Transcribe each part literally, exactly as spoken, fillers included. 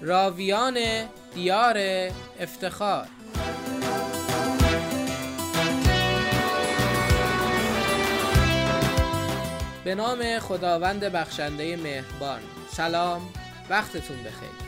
راویان دیار افتخار. به نام خداوند بخشنده مهربان. سلام، وقتتون بخیر.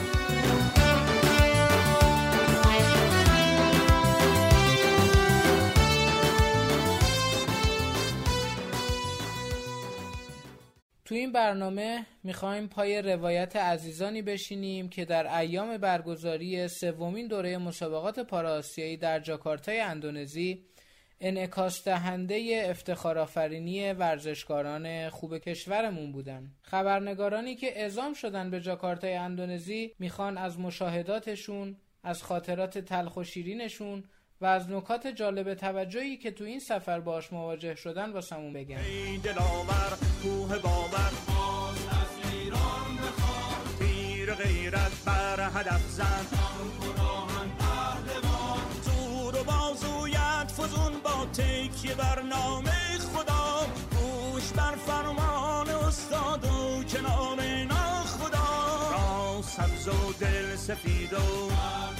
تو این برنامه میخوایم پای روایت عزیزانی بشینیم که در ایام برگزاری سومین دوره مسابقات پارآسیایی در جاکارتای اندونزی انعکاس دهنده افتخارآفرینی ورزشکاران خوب کشورمون بودن. خبرنگارانی که اعزام شدن به جاکارتای اندونزی میخوان از مشاهداتشون، از خاطرات تلخ و شیرینشون و از نکات جالب توجهی که تو این سفر باش مواجه شدن واسمون بگن. ای دلاور کوه باور، باز از ایران بخواد، تیر غیرت بر هدف زن، آن پهلوان، زور و بازویت فزون با تکیه بر نام خدا، گوش بر فرمان استاد و کنار ناخدا، را سبز و دل سفید و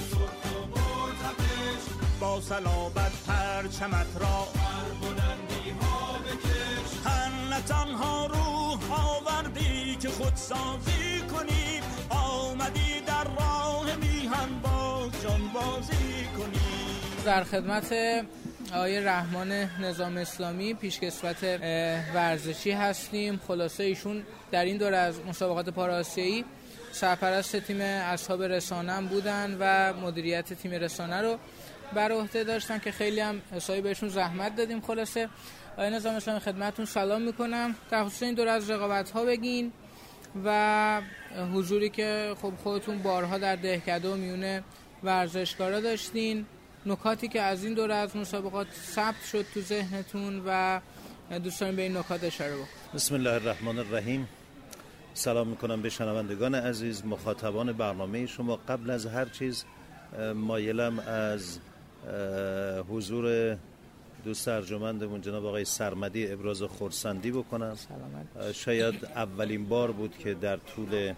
با صلابت پرچمت را بر بلندی ها بکش، هر تنها روح آوردی که خودسازی کنی، آمدی در راه میهن با جان بازی کنی. در خدمت آقای رحمان نظام اسلامی پیشکسوت ورزشی هستیم. خلاصه ایشون در این دوره از مسابقات پارآسیایی سرپرست تیم اصحاب رسانه هم بودن و مدیریت تیم رسانه رو بر عهده داشتن که خیلی هم حسابی بهشون زحمت دادیم. خلاصه آقای نظام اسلامی خدمتتون سلام میکنم. در خصوص این دوره از رقابت ها بگین و حضوری که خب خودتون بارها در دهکده و میونه ورزشکارا داشتین، نکاتی که از این دوره از مسابقات ثبت شد تو ذهنتون و دوستان به این نکات اشاره بکنید. بسم الله الرحمن الرحیم. سلام میکنم به شنوندگان عزیز، مخاطبان برنامه شما. قبل از هر چیز مایلم از حضور دوست ارجمندمون جناب آقای سرمدی ابراز خرسندی بکنم. سلامت. شاید اولین بار بود که در طول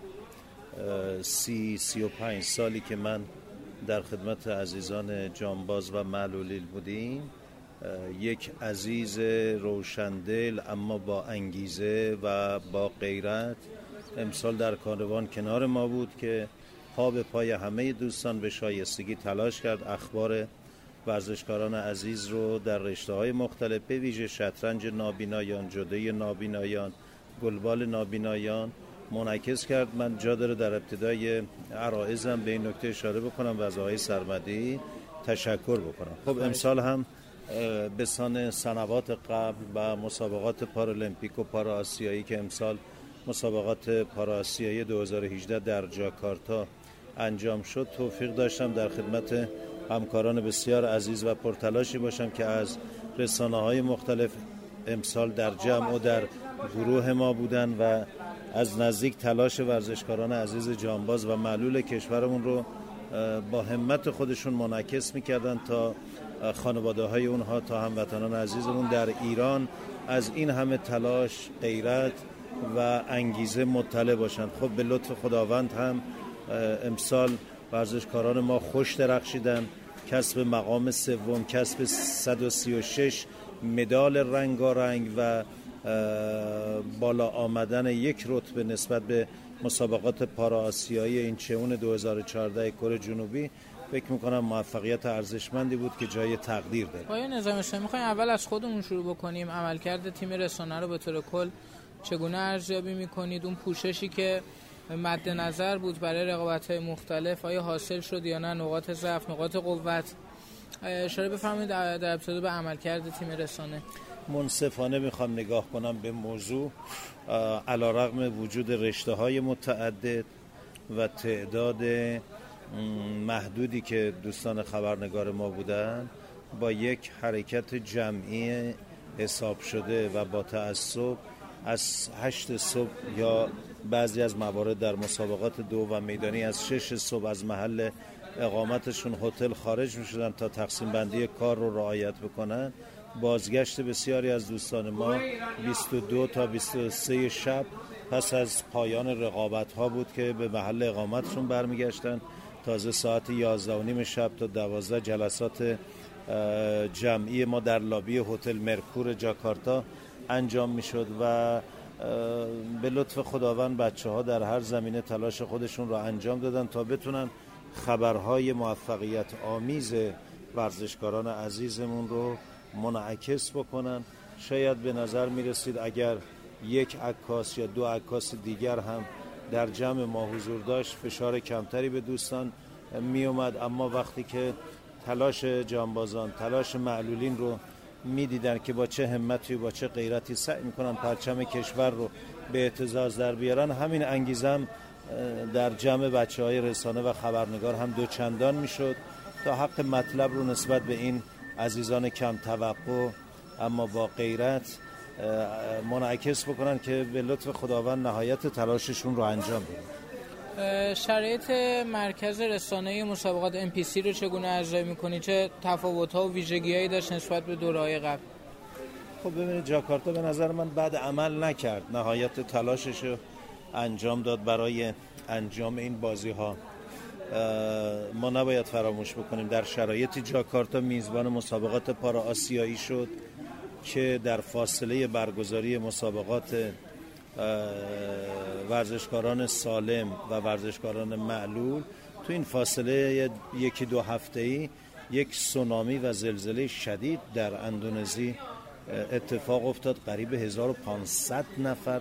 سی سی و پنج سالی که من در خدمت عزیزان جانباز و معلولیل بودیم، یک عزیز روشندل اما با انگیزه و با غیرت امسال در کاروان کنار ما بود که پا به پای همه دوستان به شایستگی تلاش کرد اخبار ورزشکاران عزیز رو در رشته‌های مختلف، به ویژه شطرنج نابینایان، جودو نابینایان، گلبال نابینایان منعکس کرد. من جا داره در ابتدای عرایزم به این نکته اشاره بکنم و از آقای سرمدی تشکر بکنم. خب امسال هم به سان سنوات قبل و مسابقات پارالمپیک و پارآسیایی که امسال مسابقات پارآسیایی دو هزار و هجده در جاکارتا انجام شد، توفیق داشتم در خدمت همکاران بسیار عزیز و پرتلاشی باشم که از رسانه‌های مختلف امسال در جمع و در گروه ما بودن و از نزدیک تلاش ورزشکاران عزیز جانباز و معلول کشورمون رو با همت خودشون منعکس می‌کردن تا خانواده‌های اونها، تا هموطنان عزیزمون در ایران از این همه تلاش، غیرت و انگیزه مطلع باشند. خب به لطف خداوند هم امسال ورزشکاران ما خوش درخشیدن، کسب مقام سوم، کسب صد و سی و شش مدال رنگارنگ و بالا آمدن یک رتبه نسبت به مسابقات پارآسیایی این چون دو هزار و چهارده کره جنوبی. فکر میکنم موفقیت ارزشمندی بود که جای تقدیر داره. آقای نظام اسلامی میخوایم اول از خودمون شروع بکنیم. عملکرد تیم رسانه رو به طور کل چگونه ارزیابی میکنید؟ اون پوششی که مد نظر بود برای رقابت‌های مختلف آیا حاصل شد یا نه؟ نقاط ضعف، نقاط قوت اشاره بفرمایید در ابتدا به عملکرد تیم رسانه. منصفانه میخوام نگاه کنم به موضوع. علیرغم وجود رشته‌های متعدد و تعداد محدودی که دوستان خبرنگار ما بودن، با یک حرکت جمعی حساب شده و با تعصب از هشت صبح یا بعضی از موارد در مسابقات دو و میدانی از شش صبح از محل اقامتشون هتل خارج می شدن تا تقسیم بندی کار رو رعایت بکنن. بازگشت بسیاری از دوستان ما بیست و دو تا بیست و سه شب پس از پایان رقابت ها بود که به محل اقامتشون برمیگشتن. تازه ساعت یازده و نیم شب تا دوازده جلسات جمعی ما در لابی هتل مرکور جاکارتا انجام میشد و به لطف خداوند بچه ها در هر زمینه تلاش خودشون رو انجام دادن تا بتونن خبرهای موفقیت آمیز ورزشکاران عزیزمون رو منعکس بکنن. شاید به نظر میرسید اگر یک عکاس یا دو عکاس دیگر هم در جمع ما حضور داشت فشار کمتری به دوستان می اومد، اما وقتی که تلاش جانبازان، تلاش معلولین رو می دیدن که با چه همتی و با چه غیرتی سعی میکنن پرچم کشور رو به اعتزاز در بیارن، همین انگیزم در جمع بچه های رسانه و خبرنگار هم دو چندان می شد تا حق مطلب رو نسبت به این عزیزان کم توقع اما با غیرت منعکس بکنن که به لطف خداوند نهایت تلاششون رو انجام بدن. شرایط مرکز رسانه‌ای مسابقات ام پی سی رو چگونه ارزیابی می‌کنی؟ چه تفاوت‌ها و ویژگی‌هایی داشت نسبت به دوره‌های قبل؟ خب ببینید جاکارتا به نظر من بعد عمل نکرد، نهایت تلاشش رو انجام داد برای انجام این بازی‌ها. ما نباید فراموش بکنیم در شرایط جاکارتا میزبان مسابقات پارا آسیایی شد که در فاصله برگزاری مسابقات ورزشکاران سالم و ورزشکاران معلول تو این فاصله یکی دو هفته‌ای یک سونامی و زلزله شدید در اندونزی اتفاق افتاد. قریب هزار و پانصد نفر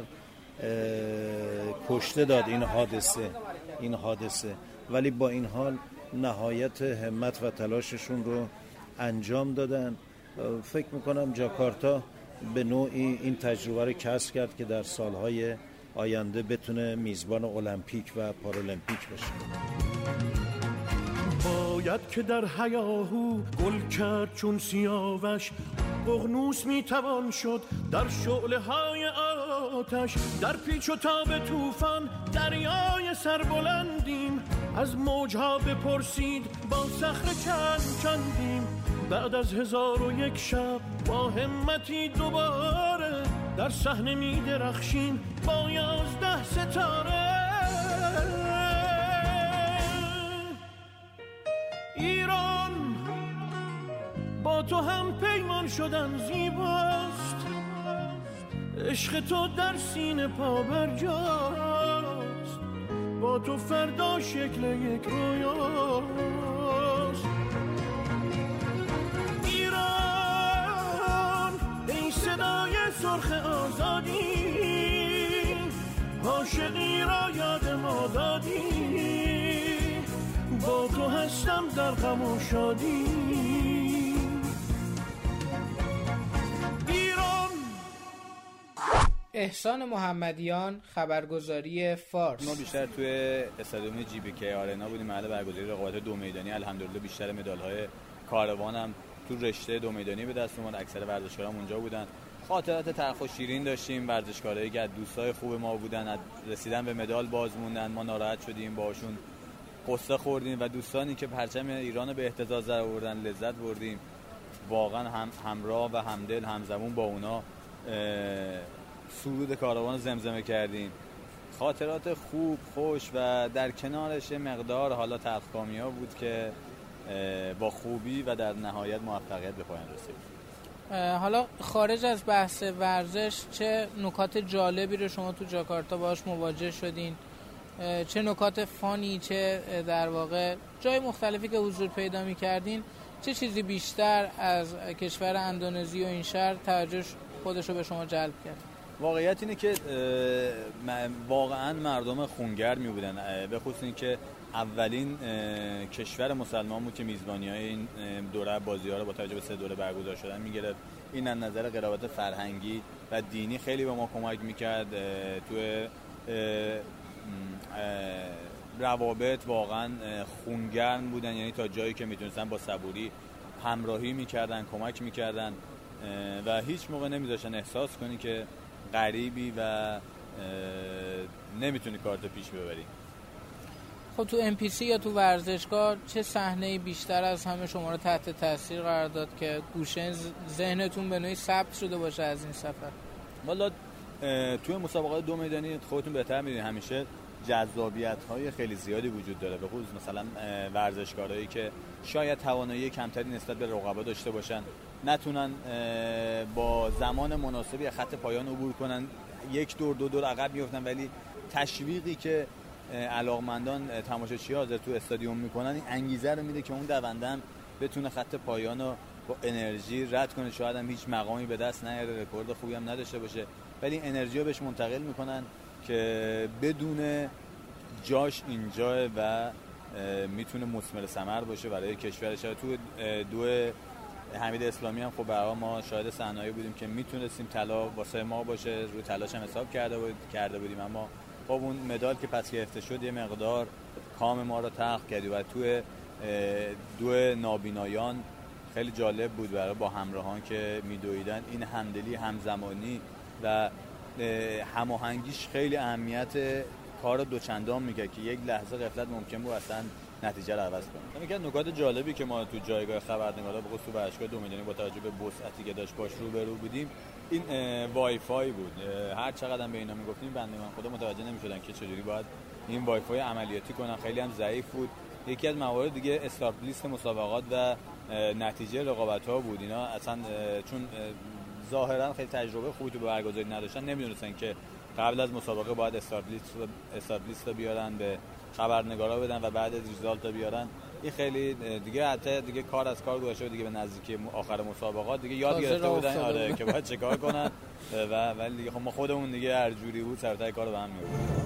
کشته داد این حادثه این حادثه ولی با این حال نهایت همت و تلاششون رو انجام دادن. فکر میکنم جاکارتا به نوعی این تجربه رو کسب کرد که در سالهای آینده بتونه میزبان المپیک و پارالمپیک بشه. باید که در هیاهو گل کرد چون سیاوش، ققنوس میتوان شد در شعله های آتش، در پیچ و تاب طوفان دریای سربلندیم، از موجها بپرسید با صخره چند چندیم، بعد از هزار و یک شب با همتی دوباره در صحنه می درخشیم با یازده ستاره. ایران با تو هم پیمان شدن زیباست، عشق تو در سینه پا برجاست، با تو فردا شکل یک رویاست. ایران ای صدای سرخ آزادی، عاشقی را یاد ما دادی، با تو هستم در غم و شادی. احسان محمدیان، خبرگزاری فارس. ما بیشتر توی استادیوم جی بی کی آرنا بودیم، محل برگزاری رقابت دو میدانی. الحمدلله بیشتر مدال‌های کاروان هم تو رشته دو میدانی به دست اومد. اکثر ورزشکاران اونجا بودن. خاطرات تلخ و شیرین داشتیم. ورزشکارایی که دوستای خوب ما بودن، رسیدن به مدال باز موندن، ما ناراحت شدیم، باهاشون قصه خوردیم و دوستانی که پرچم ایران به اهتزاز در آوردن لذت بردیم. واقعا هم همراه و همدل همزمان با اونا سرود کاروان زمزمه کردیم. خاطرات خوب، خوش و در کنارش مقدار حالا تلخکامی‌ها بود که با خوبی و در نهایت موفقیت به پایان رسید. حالا خارج از بحث ورزش چه نکات جالبی رو شما تو جاکارتا باهاش مواجه شدین؟ چه نکات فانی، چه در واقع جای مختلفی که حضور پیدا می‌کردین، چه چیزی بیشتر از کشور اندونزی و این شهر توجه خودش رو به شما جلب کرد؟ واقعیت اینه که واقعا مردم خونگرمی بودن، به خصوص این که اولین کشور مسلمان بود که میزبانی‌های این دوره بازی‌ها رو با توجه به سه دوره برگزار شدن می‌گرفت. این از نظر قرابت فرهنگی و دینی خیلی به ما کمک می‌کرد. توی روابط واقعا خونگرم بودن، یعنی تا جایی که میتونستن با صبوری همراهی می‌کردن، کمک می‌کردن و هیچ موقع نمی‌ذاشتن احساس کنی که غریبی و نمیتونی کارت پیش ببری. خب تو ام پی سی یا تو ورزشگاه چه صحنه‌ای بیشتر از همه شما رو تحت تاثیر قرار داد که گوشه ذهنتون به نوعی ثبت شده باشه از این سفر؟ والا توی مسابقات دو میدانی خودتون بهتر میدونید همیشه جذابیت‌های خیلی زیادی وجود داره، به خصوص مثلا ورزشکارایی که شاید توانایی کمتری نسبت به رقبا داشته باشن، نتونن با زمان مناسبی خط پایان عبور کنن، یک دور دو دور عقب میافتن، ولی تشویقی که علاقمندان تماشاچی‌ها حاضر تو استادیوم میکنن این انگیزه رو میده که اون دونده هم بتونه خط پایان رو با انرژی رد کنه. شاید هم هیچ مقامی به دست نیاره، رکورد خوبی هم نداشته باشه، ولی انرژی رو بهش منتقل میکنن که بدون جاش اینجا و میتونه مثمر ثمر باشه برای کشورش. تو دو حمید اسلامی هم خب برای ما شاهد صحنه‌ای بودیم که میتونستیم طلا واسه ما باشه، روی طلاش هم حساب کرده بود کرده بودیم اما خب اون مدال که پس گرفته شد یه مقدار کام ما رو تلخ کرد. و تو دو نابینایان خیلی جالب بود برای با همراهان که میدویدن، این همدلی همزمانی و هماهنگیش خیلی اهمیت کار دوچندان میگه که یک لحظه غفلت ممکن بود اصلا نتیجه رو عوض کنه. یکی از نکات جالبی که ما تو جایگاه خبرنگارا به خصوص تو ورزشگاه دو میدانی با توجه به وسعتی که داشت باش رو به رو بودیم، این وای فای بود. هر چقدر به اینا میگفتیم بنده من خدا متوجه نمیشدن که چجوری باید این وای فای عملیاتی کنن، خیلی هم ضعیف بود. یکی از موارد دیگه استارت لیست مسابقات و نتیجه رقابت‌ها بود. اینا اصلا چون ظاهرا خیلی تجربه خوبی تو برگزاری نداشتن، نمیدونستن که قبل از مسابقه باید استارت لیست استارت لیست رو بیارن به خبرنگارا بدن و بعد از ریزالت رو بیارن. این خیلی دیگه حتی دیگه کار از کار گذشته دیگه به نزدیک آخر مسابقات دیگه یاد گرفته بودن آره که باید چه کار کنن و ولی دیگه خب ما خودمون دیگه هر جوری بود سرتای کارو به هم می‌آوردیم.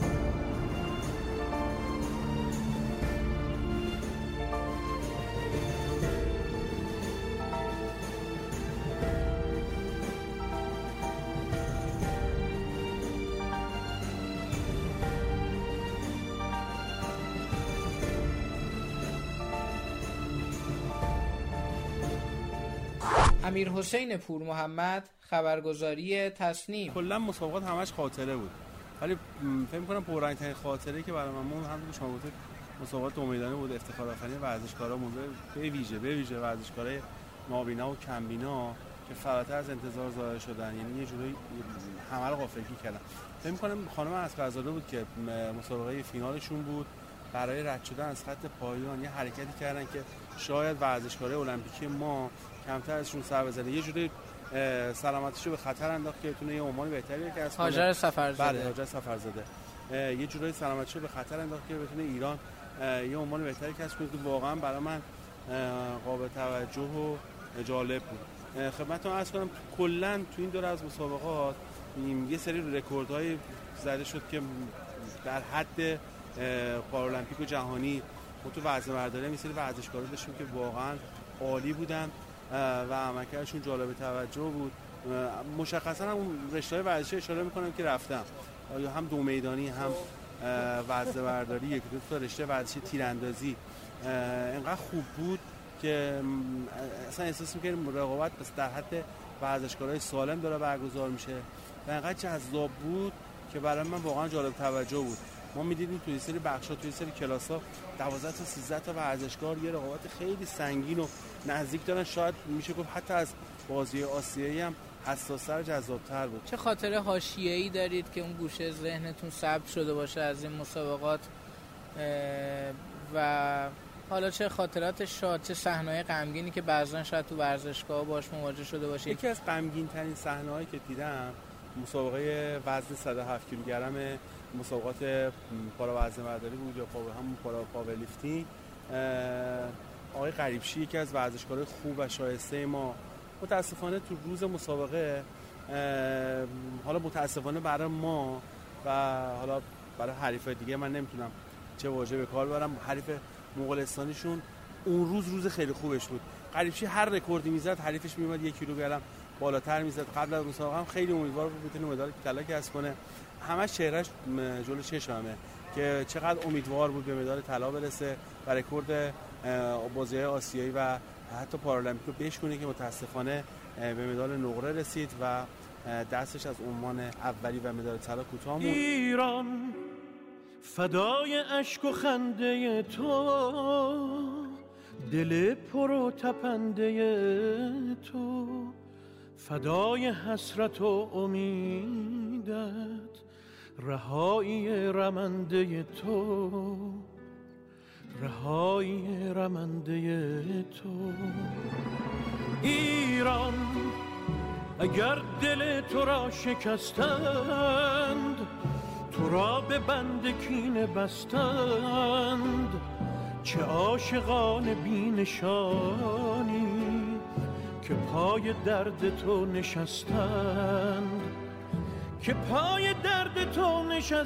امیر حسین پور محمد، خبرگزاری تصنیم. کلا مسابقات همش خاطره بود، ولی فکر می‌کنم پررنگ‌ترین خاطره که برای من مون همون شما گفتید مسابقات دو میدانی بود، افتخار آفرین ورزشکارا مونده، به ویژه به ویژه ورزشکارای نابینا و کمبینا که فراتر از انتظار ظاهر شدن، یعنی یه جوری همه رو غافلگیر کردن. فکر می‌کنم خانم اسقرزاده بود که مسابقه فینالشون بود، برای رد شدن از خط پایان یه حرکتی کردن که شاید ورزشکارای المپیکی ما کمتر ازشون سر بزنه، یه جوری سلامتیشو به خطر انداخت که بتونه یه عنوان بهتری کسب کنه. هاجر سفرزاده. بله هاجر سفرزاده. یه جوری سلامتیشو به خطر انداخت که بتونه ایران یه عنوان بهتری کسب کنه که واقعا برای من قابل توجه و جالب بود. خدمتتون عرض کنم کلا تو این دوره از مسابقات یه سری رکوردهای زده شد که در حد پارالمپیک و جهانی ما تو وزنه برداری یه سری ورزشکارا داشتیم که واقعا عالی بودن و عملکردشون جالب توجه بود. مشخصا هم رشته‌های ورزشی اشاره می‌کنم که رفتم، یا هم دو میدانی هم وزنه برداری، یک دو تا رشته ورزشی تیراندازی اینقدر خوب بود که اصلا احساس می‌کردم رقابت بس در حد ورزشکارای سالم داره برگزار میشه و اینقدر جذاب بود که برای من واقعا جالب توجه بود. ما می‌دیدیم توی سری بخشا توی سری کلاس‌ها دوازده تا سیزده تا ورزشکار یه رقابت خیلی سنگین و نزدیک دارن، شاید میشه گفت حتی از بازی آسیایی هم حساس‌تر و جذاب‌تر بود. چه خاطره حاشیه‌ای دارید که اون گوشه ذهنتون ثبت شده باشه از این مسابقات و حالا چه خاطرات شاد، چه صحنه‌های غمگینی که بعضن شاید تو ورزشگاه باش مواجه شده باشید؟ یکی از غمگین‌ترین صحنه‌هایی که دیدم مسابقه وزن صد و هفت کیلوگرم مسابقات پارا وزنه برداری بود یا پاور همون پارا پاورلیفتینگ. آقای غریبشی یکی از ورزشکارای خوب و شایسته ما متاسفانه تو روز مسابقه، حالا متاسفانه برای ما و حالا برای حریفای دیگه من نمیتونم چه واژه به کار ببرم، حریف مغولستانیشون اون روز روز خیلی خوبش بود. غریبشی هر رکوردی میزد حریفش میومد یک کیلوگرم بالاتر میزد. قبل از مسابقه هم خیلی امیدوار بود بتونه مدال طلا کسب کنه، همش چهرهش جلو چشمه که چقدر امیدوار بود به مدال طلا برسه و رکورد بازی‌های آسیایی و حتی پارالمپیک رو بشکنه که متاسفانه به مدال نقره رسید و دستش از عنوان اولی و مدال طلا کوتاه موند. ایران فدای اشک و خنده تو، دل پر و تپنده تو، فدای حسرت و امیدت، رهایی رمنده تو، رهایی رمنده تو. ایران اگر دل تو را شکستند، تو را به بند کینه بستند. چه عاشقان بی نشانی که پای درد تو نشستند، که پای درد تو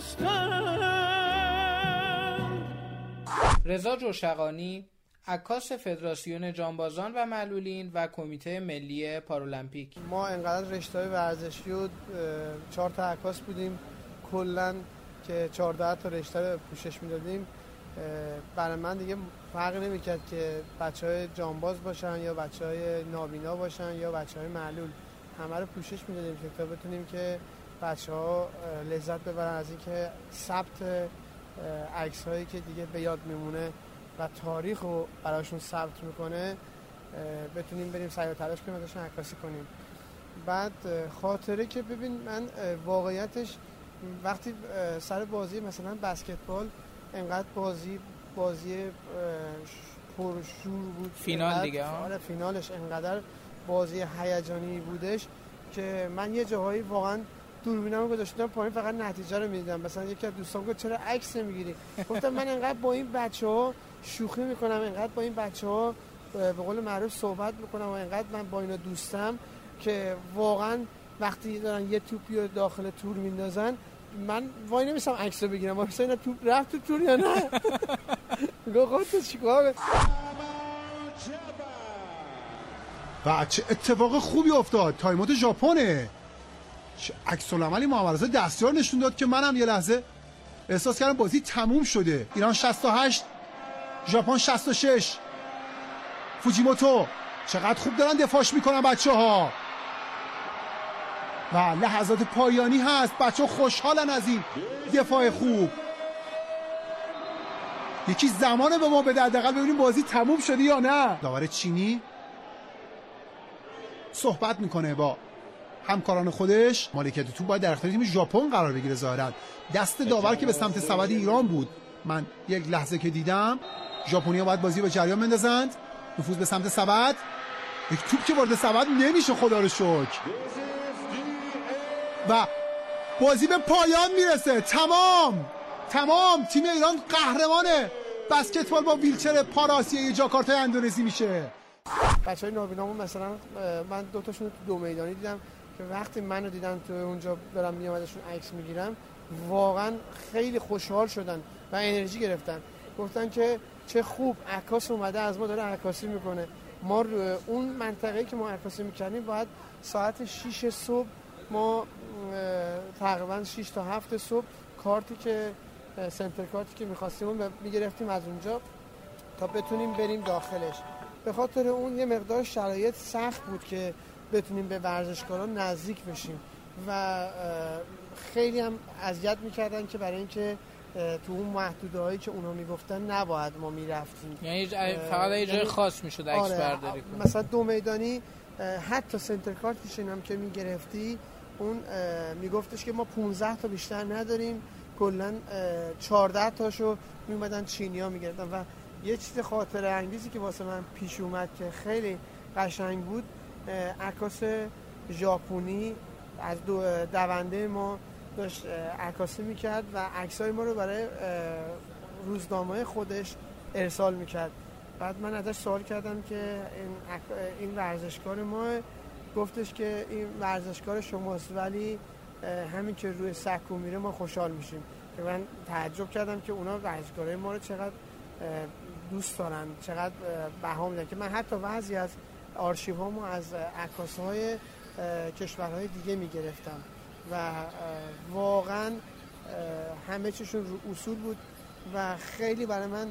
نشستند. رضا جوشقانی، عکاس فدراسیون جانبازان و معلولین و کمیته ملی پارالمپیک. ما انقدر رشته‌های ورزشی و چهار تا عکاس بودیم کلاً که چهارده تا رشته رو پوشش میدادیم. برای من دیگه فرق نمی‌کرد که بچه‌های جانباز باشن یا بچه‌های نابینا باشن یا بچه‌های معلول، همه رو پوشش میدادیم که تا بتونیم که بچه‌ها لذت ببرن از اینکه ثبت عکس‌هایی که دیگه به یاد میمونه و تاریخ رو براشون ثبت میکنه بتونیم بریم سعی و تلاش کنیم ازشون عکاسی کنیم. بعد خاطره که ببین من واقعیتش وقتی سر بازی مثلا بسکتبال انقدر بازی بازی پرشور بود، فینال دیگه ها، آره فینالش انقدر بازی هیجانی بودش که من یه جاهایی واقعا دوربینمو گذاشتم پایین فقط نتیجه رو می‌دیدم. مثلا یکی از دوستام گفت چرا عکس نمیگیری؟ گفتم من انقدر با این بچه‌ها شوخی میکنم، انقدر با این بچه‌ها به قول معروف صحبت میکنم و انقدر من با اینا دوستم که واقعا وقتی دارن یه توپی رو داخل تور میندازن من وای نمیستم عکس رو بگیرم، واسه اینا توپ رفت تو تور یا نه. گفت تو چیکار؟ و چه اتفاق خوبی افتاد، تایمات ژاپنه. چه عکس العملی محمد رضا دستیار نشون داد که منم یه لحظه احساس کردم بازی تموم شده. ایران شصت و هشت، ژاپن شصت و شش. فوجیموتو چقدر خوب دارن دفاعش میکنن بچه‌ها و لحظات پایانی هست. بچه‌ها خوشحالن از این دفاع خوب. یکی زمانه به ما بده حداقل ببینیم بازی تموم شده یا نه. داور چینی صحبت میکنه با همکاران خودش. مالکیت توپ باید در اختیار تیم ژاپن قرار بگیره. ظاهرا دست داور که به سمت سبد ایران بود. من یک لحظه که دیدم ژاپنی‌ها باید بازی به جریان بندازند. نفوذ به سمت سبد، یک توپ که وارد سبد نمیشه خدا رو شکر و بازی به پایان میرسه. تمام تمام تیم ایران قهرمان بسکتبال با ویلچر پاراسیایی جاکارتای اندونزی میشه. بچهای نابینامون مثلا من دو تاشون تو دو میدانی دیدم که وقتی منو دیدن تو اونجا برام میامدشون عکس میگیرم واقعا خیلی خوشحال شدن و انرژی گرفتن. گفتن که چه خوب عکاس اومده از ما داره عکاسی میکنه. ما اون منطقه‌ای که ما عکاسی میکنیم باید ساعت شش صبح ما تقریبا شش تا هفت صبح کارتی که سنتر کارتی که می‌خواستیم اون میگرفتیم از اونجا تا بتونیم بریم داخلش. به خاطر اون یه مقدار شرایط سخت بود که بتونیم به ورزشکاران نزدیک بشیم و خیلی هم اذیت می‌کردن که برای اینکه تو اون محدوده‌هایی که اونا میگفتن نباید ما میرفتیم، یعنی فقط یه جای خاص میشد عکس آره برداری کنیم. مثلا دو میدانی حتی سنتر کارتش هم که میگرفتی اون میگفتش که ما پانزده تا بیشتر نداریم، کلا چهارده تاشو میومدن چینی‌ها میگرفتن. و یه چیز خاطره انگیزی که واسه من پیش اومد که خیلی قشنگ بود، عکاس ژاپنی از دو دونده ما داشت عکاسی میکرد و عکسای ما رو برای روزنامه خودش ارسال میکرد. بعد من ازش سوال کردم که این این ورزشکار ما، گفتش که این ورزشکار شماست ولی همین که روی سکو میره ما خوشحال میشیم. که من تعجب کردم که اونا ورزشکارای ما رو چقدر دوست دارن، چقدر بها میدن که من حتی بعضی از آرشیوهامو از عکاسهای کشورهای دیگه میگرفتم و واقعا همه چیشون رو اصول بود و خیلی برای من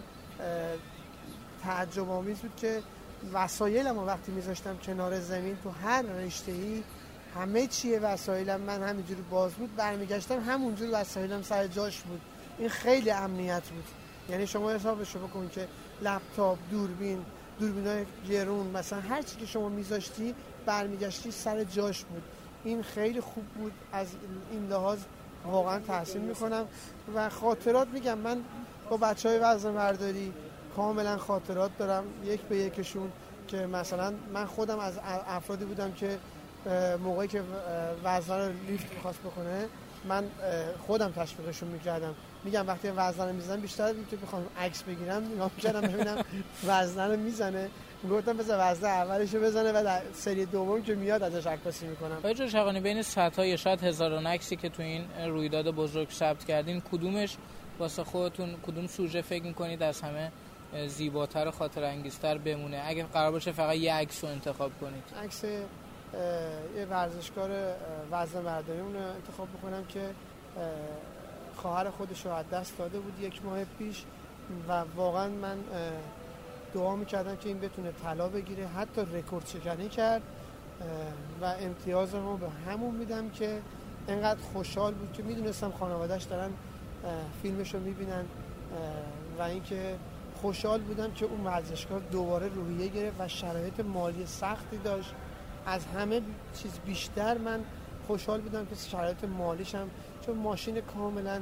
تعجب آمیز بود که وسایلمو وقتی میذاشتم کنار زمین تو هر رشته‌ای همه چیه وسایلم من همینجوری باز بود، برمیگشتم همونجوری وسایلم سر جاش بود. این خیلی امنیت بود. یعنی شما حسابش رو بکن که لپتاپ، دوربین، دوربینای گرون، مثلا هر چی که شما میذاشتی برمیگشتی سر جاش بود. این خیلی خوب بود از این لحاظ واقعا تحسین میکنم و خاطرات میگم من با بچهای وزنه برداری کاملا خاطرات دارم یک به یکشون که مثلا من خودم از افرادی بودم که موقعی که وزنه رو لیفت میخواست بکنه من خودم تشویقشون میکردم. میگم وقتی وزنه رو میزنم بیشتر که بخوام عکس بگیرم نگاه میکردم ببینم وزنه رو میزنه، میگفتم بذار وزنه اولشو بزنه و در سری دوم که میاد ازش عکاسی میکنم. آقای جوشقانی بین صدها یا شاید هزاران عکسی که تو این رویداد بزرگ ثبت کردین کدومش واسه خودتون، کدوم سوژه فکر میکنید از همه زیباتر و خاطر انگیزتر بمونه اگه قرار باشه فقط یه عکس رو انتخاب کنید؟ عکس یه ورزشکار وزنه برداریمون رو انتخاب بکنم که خواهر خودش رو از دست داده بود یک ماه پیش و واقعا من دعا میکردم که این بتونه طلا بگیره، حتی رکورد شکنی کرد و امتیازمو به همون میدم که انقدر خوشحال بود که میدونستم خانواده‌اش دارن فیلمش رو میبینن و اینکه خوشحال بودم که اون ورزشکار دوباره روحیه گرفت و شرایط مالی سختی داشت. از همه چیز بیشتر من خوشحال بودم که شرایط مالیش هم، چون ماشین کاملا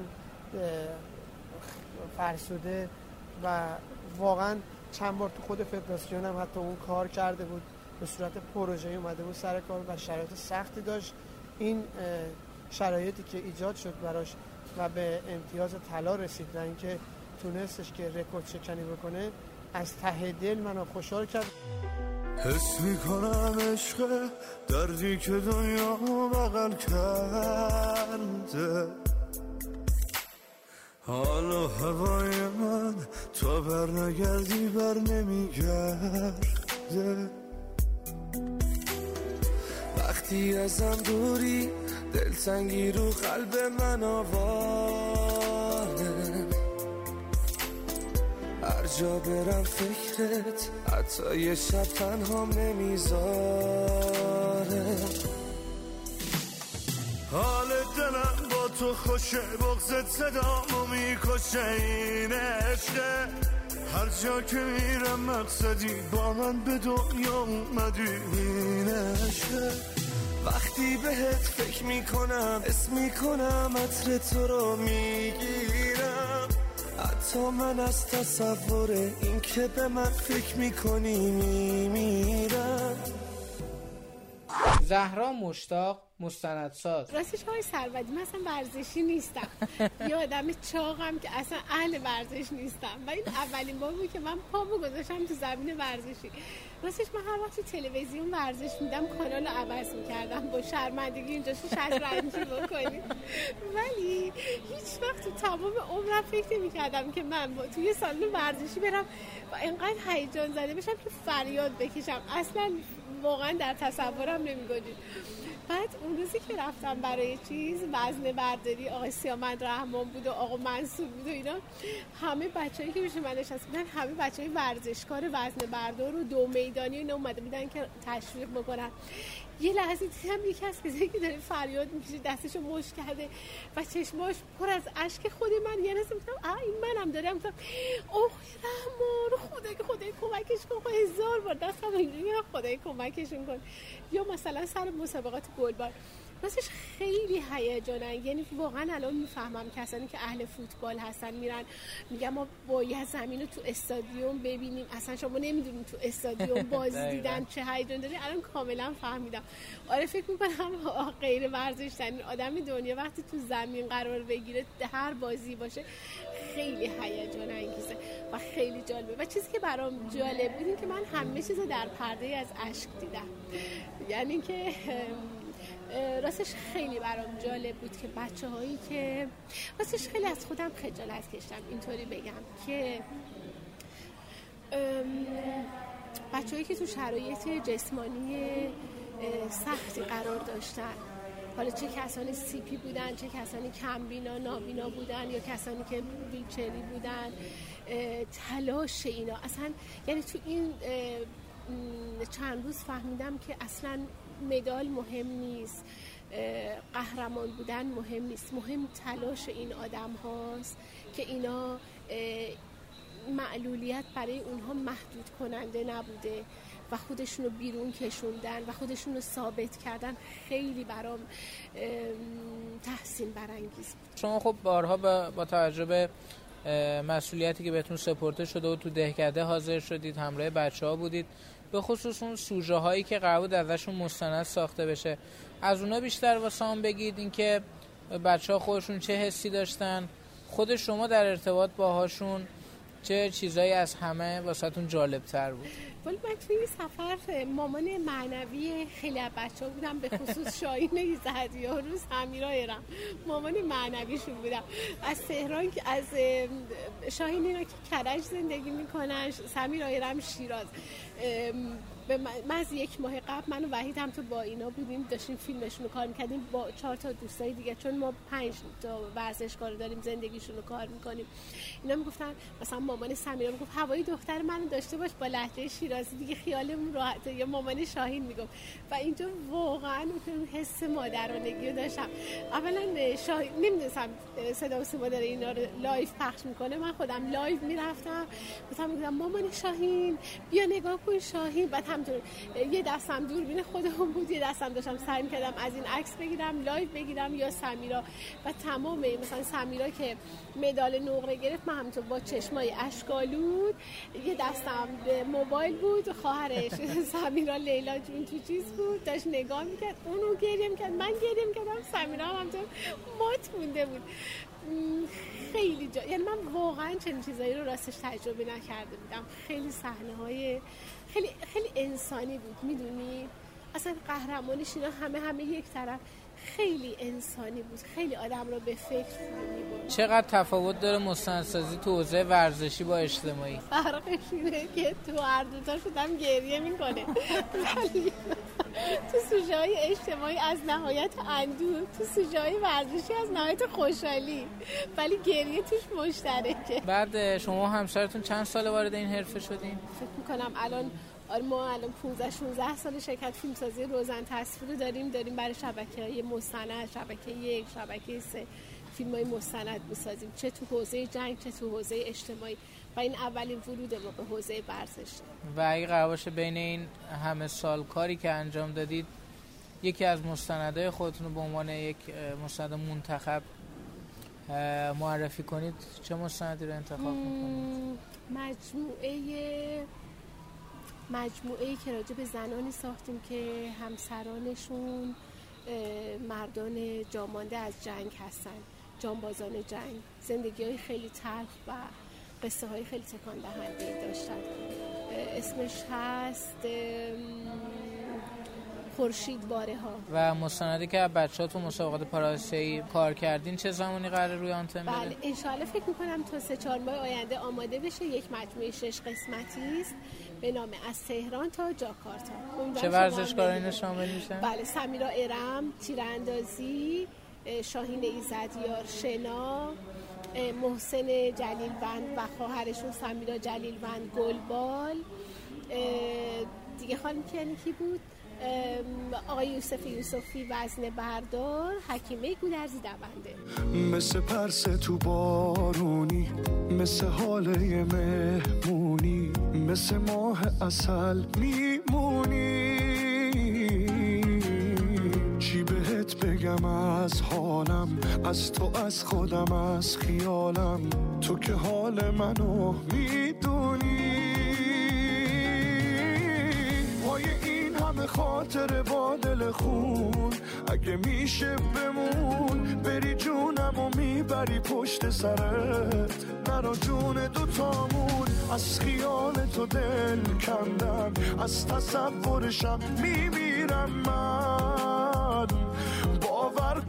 فرسوده و واقعا چند بار تو خود فدراسیون هم حتی اون کار کرده بود، به صورت پروژه‌ای اومده بود سر کار و شرایط سختی داشت. این شرایطی که ایجاد شد براش و به امتیاز طلا رسید و اینکه تونستش که رکورد شکنی بکنه از ته دل منو خوشحال کرد. حس میکنم عشق دردی که دنیا بغل کرده، حالا هوای من تا بر نگردی بر نمیگرده. وقتی ازم دوری دلتنگی رو قلب من آواره، هر جا برم فکرت حتی یه شب تنهام نمیذاره. حال دلم با تو خوشه، بغضت صدامو میکشه، این عشقه هر جا که میرم مقصدی با من به دنیا اومدی، این عشقه وقتی بهت فکر میکنم اسم میکنم عطر تو رو میگیرم، حتی من از تصور این که به من فکر میکنی میمیرم. زهرا مشتاق، مستندساز. راستش های سرودی من اصلا ورزشی نیستم یه آدم چاقم که اصلا اهل ورزش نیستم و این اولین بار بود که من پامو گذاشتم تو زمین ورزشی. راستش من هر وقت تلویزیون ورزش میدم کانال رو عوض میکردم با شرمندگی اینجا شطرنجی بکنی، ولی هیچ وقت تو تمام عمرم فکر نمیکردم که من با توی سالن ورزشی برم و اینقدر هیجان زده بشم که فریاد بکشم. اصلا واقعا در تصورم نمیگنجید. بعد اون روزی که رفتم برای چیز وزنه برداری، آقای سیامند رحمان بود و آقا منصور بود و اینا، همه بچه‌ای که پیش من نشسته بودن همه بچه‌های ورزشکار وزنه بردار و دو میدانی اینا اومده بودن که تشویق بکنن. یه لحظه دیدم یکی از کسایی که داره فریاد میکشه دستشو مش کرده و چشماش پر از اشک. خود من یه لحظه میگم آ این منم دارم میگم اوه رحمان خدای خدای کمکش کن، هزار بار دستم اینجوری خدای کمکشون کن. یا مثلا سر مسابقات گلبال راستش خیلی هیجانن، یعنی واقعا الان میفهمم کسانی که اهل فوتبال هستن میرن میگن ما باید زمین رو تو استادیوم ببینیم، اصلا شما نمیدونید تو استادیوم بازی دیدن چه هیجان داره. الان کاملا فهمیدم. آره فکر میکنم غیر ورزش ترین آدم دنیا وقتی تو زمین قرار بگیره هر بازی باشه خیلی هیجان انگیزه و خیلی جالبه. و چیزی که برام جالب بود این که من همه چیزو در پرده از اشک دیدم، یعنی که راستش خیلی برام جالب بود که بچه هایی که راستش خیلی از خودم خجالت کشتم اینطوری بگم که بچه هایی که تو شرایط جسمانی سختی قرار داشتن، حالا چه کسانی سیپی بودن، چه کسانی کمبینا نابینا بودن یا کسانی که ویلچری بودن، تلاش اینا اصلا، یعنی تو این چند روز فهمیدم که اصلا مدال مهم نیست، قهرمان بودن مهم نیست، مهم تلاش این آدم هاست که اینا معلولیت برای اونها محدود کننده نبوده و خودشون رو بیرون کشوندن و خودشون رو ثابت کردن خیلی برام تحسین برانگیز بود. شما خب بارها با, با توجه به مسئولیتی که بهتون سپرده شده و تو دهکده حاضر شدید، همراه بچه‌ها بودید، به خصوص اون سوژه هایی که قرار بود ازشون مستند ساخته بشه، از اونا بیشتر واسه هم بگید. اینکه بچه‌ها خودشون چه حسی داشتن، خود شما در ارتباط باهاشون چه چیزایی از همه واسهتون جالب‌تر بود؟ ولی من توی این سفر مامان معنوی خیلی از بچه‌ها بودم، به خصوص شاهین ایزدیار، سمیرا ارم مامان معنویشون بودم. از تهران که از شاهین اینا که کرج زندگی میکنن، سمیرا ارم شیراز. من از یک ماه قبل من و وحید هم تو با اینا بودیم، داشتیم فیلمشون رو کار میکردیم با چهار تا دوستای دیگه، چون ما پنج تا ورزشکار داریم زندگیشون رو کار میکنیم. اینا میگفتن مثلا مامان سمیرا میگفت هوای دختر منو داشته باش با لهجه شیرازی دیگه خیالمون راحته، یا مامان شاهین میگفت. و اینجا واقعا اون حس مادرانگی رو داشتم. اولا شاهین نمیدونستم صدا و سیما داره اینا رو لایو پخش میکنه، من خودم لایو میرفتم مثلا میگفتم مامان شاهین بیا نگاه کن شاهین. بعد همونطور یه دستم دوربین خودم بود، یه دستم داشتم سعی می‌کردم از این عکس بگیرم لایو بگیرم، یا سمیرا. و تمام مثلا سمیرا که مدال نقره گرفت، من همونطور با چشمای اشک‌آلود، یه دستم به موبایل بود، خواهرش سمیرا لیلا جون تو چیز بود داشت نگاه می‌کرد، اونو گریه می‌کرد، من گریه می‌کردم، سمیرا هم همونطور مات مونده بود. خیلی جا... یعنی من واقعا چنین چیزایی رو راستش تجربه نکرده بودم. خیلی صحنه‌های خیلی خیلی انسانی بود، میدونی اصلا قهرمانش اینا همه همه یک طرف، خیلی انسانی بود، خیلی آدم رو به فکر می‌برد. چقدر تفاوت داره مستندسازی تو حوزه ورزشی با اجتماعی؟ فرقش اینه که تو هر دوتا شدم گریه میکنه، تو سوژه های اجتماعی از نهایت اندوه، تو سوژه های ورزشی از نهایت خوشحالی، ولی گریه توش مشترکه. بعد شما همسرتون چند سال وارد این حرفه شدین؟ فکر میکنم الان آره ما الان پانزده شانزده سال شرکت فیلمسازی روزن تصویر داریم داریم برای شبکه‌های مستند، شبکه یک، شبکه سه فیلم‌های مستند می‌سازیم، چه تو حوزه جنگ چه تو حوزه اجتماعی، و این اولین ورود ما به حوزه ورزش. و اگه قرار باشه بین این همه سال کاری که انجام دادید یکی از مستندهای خودتون رو به عنوان یک مستند منتخب معرفی کنید، چه مستندی رو انتخاب می‌کنید؟ مجموعه مجموعه‌ای که راجع به زنانی ساختیم که همسرانشون مردان جامانده از جنگ هستن، جانبازان جنگ، زندگی‌های خیلی تلخ و قصه های خیلی تکان دهنده داشتن. اسمش هست خورشید باره ها. و مستندی که بچه‌ها تو مسابقات پاراسیایی کار کردین چه زمانی قراره روی آنتن بره؟ بله انشالله فکر میکنم تا سه چهار ماه آینده آماده بشه. یک مجموعه شش قسمتی است به نام از تهران تا جاکارتا. چه ورزشکارانی شامل میشن؟ بله سمیرا ارم تیراندازی، شاهین ایزدیار شنا، محسن جلیلوند و خواهرشون سمیرا جلیلوند گلبال، دیگه خانم کی بود؟ آقای یوسف یوسفی وزن بردار، حکیمه گودرزی دونده. مثل پرسه تو بارونی، مثل حاله مهمونی، مثل ماه عسل میمونی. چی بهت بگم از حالم، از تو از خودم از خیالم، تو که حال منو میدونی. وای این همه خاطر با دل خون، اگه میشه بمون بری جونم و میبری پشت سرت، نرا جون دوتامون. از خیال تو دل کندم، از تصورشم میمیرم من. باور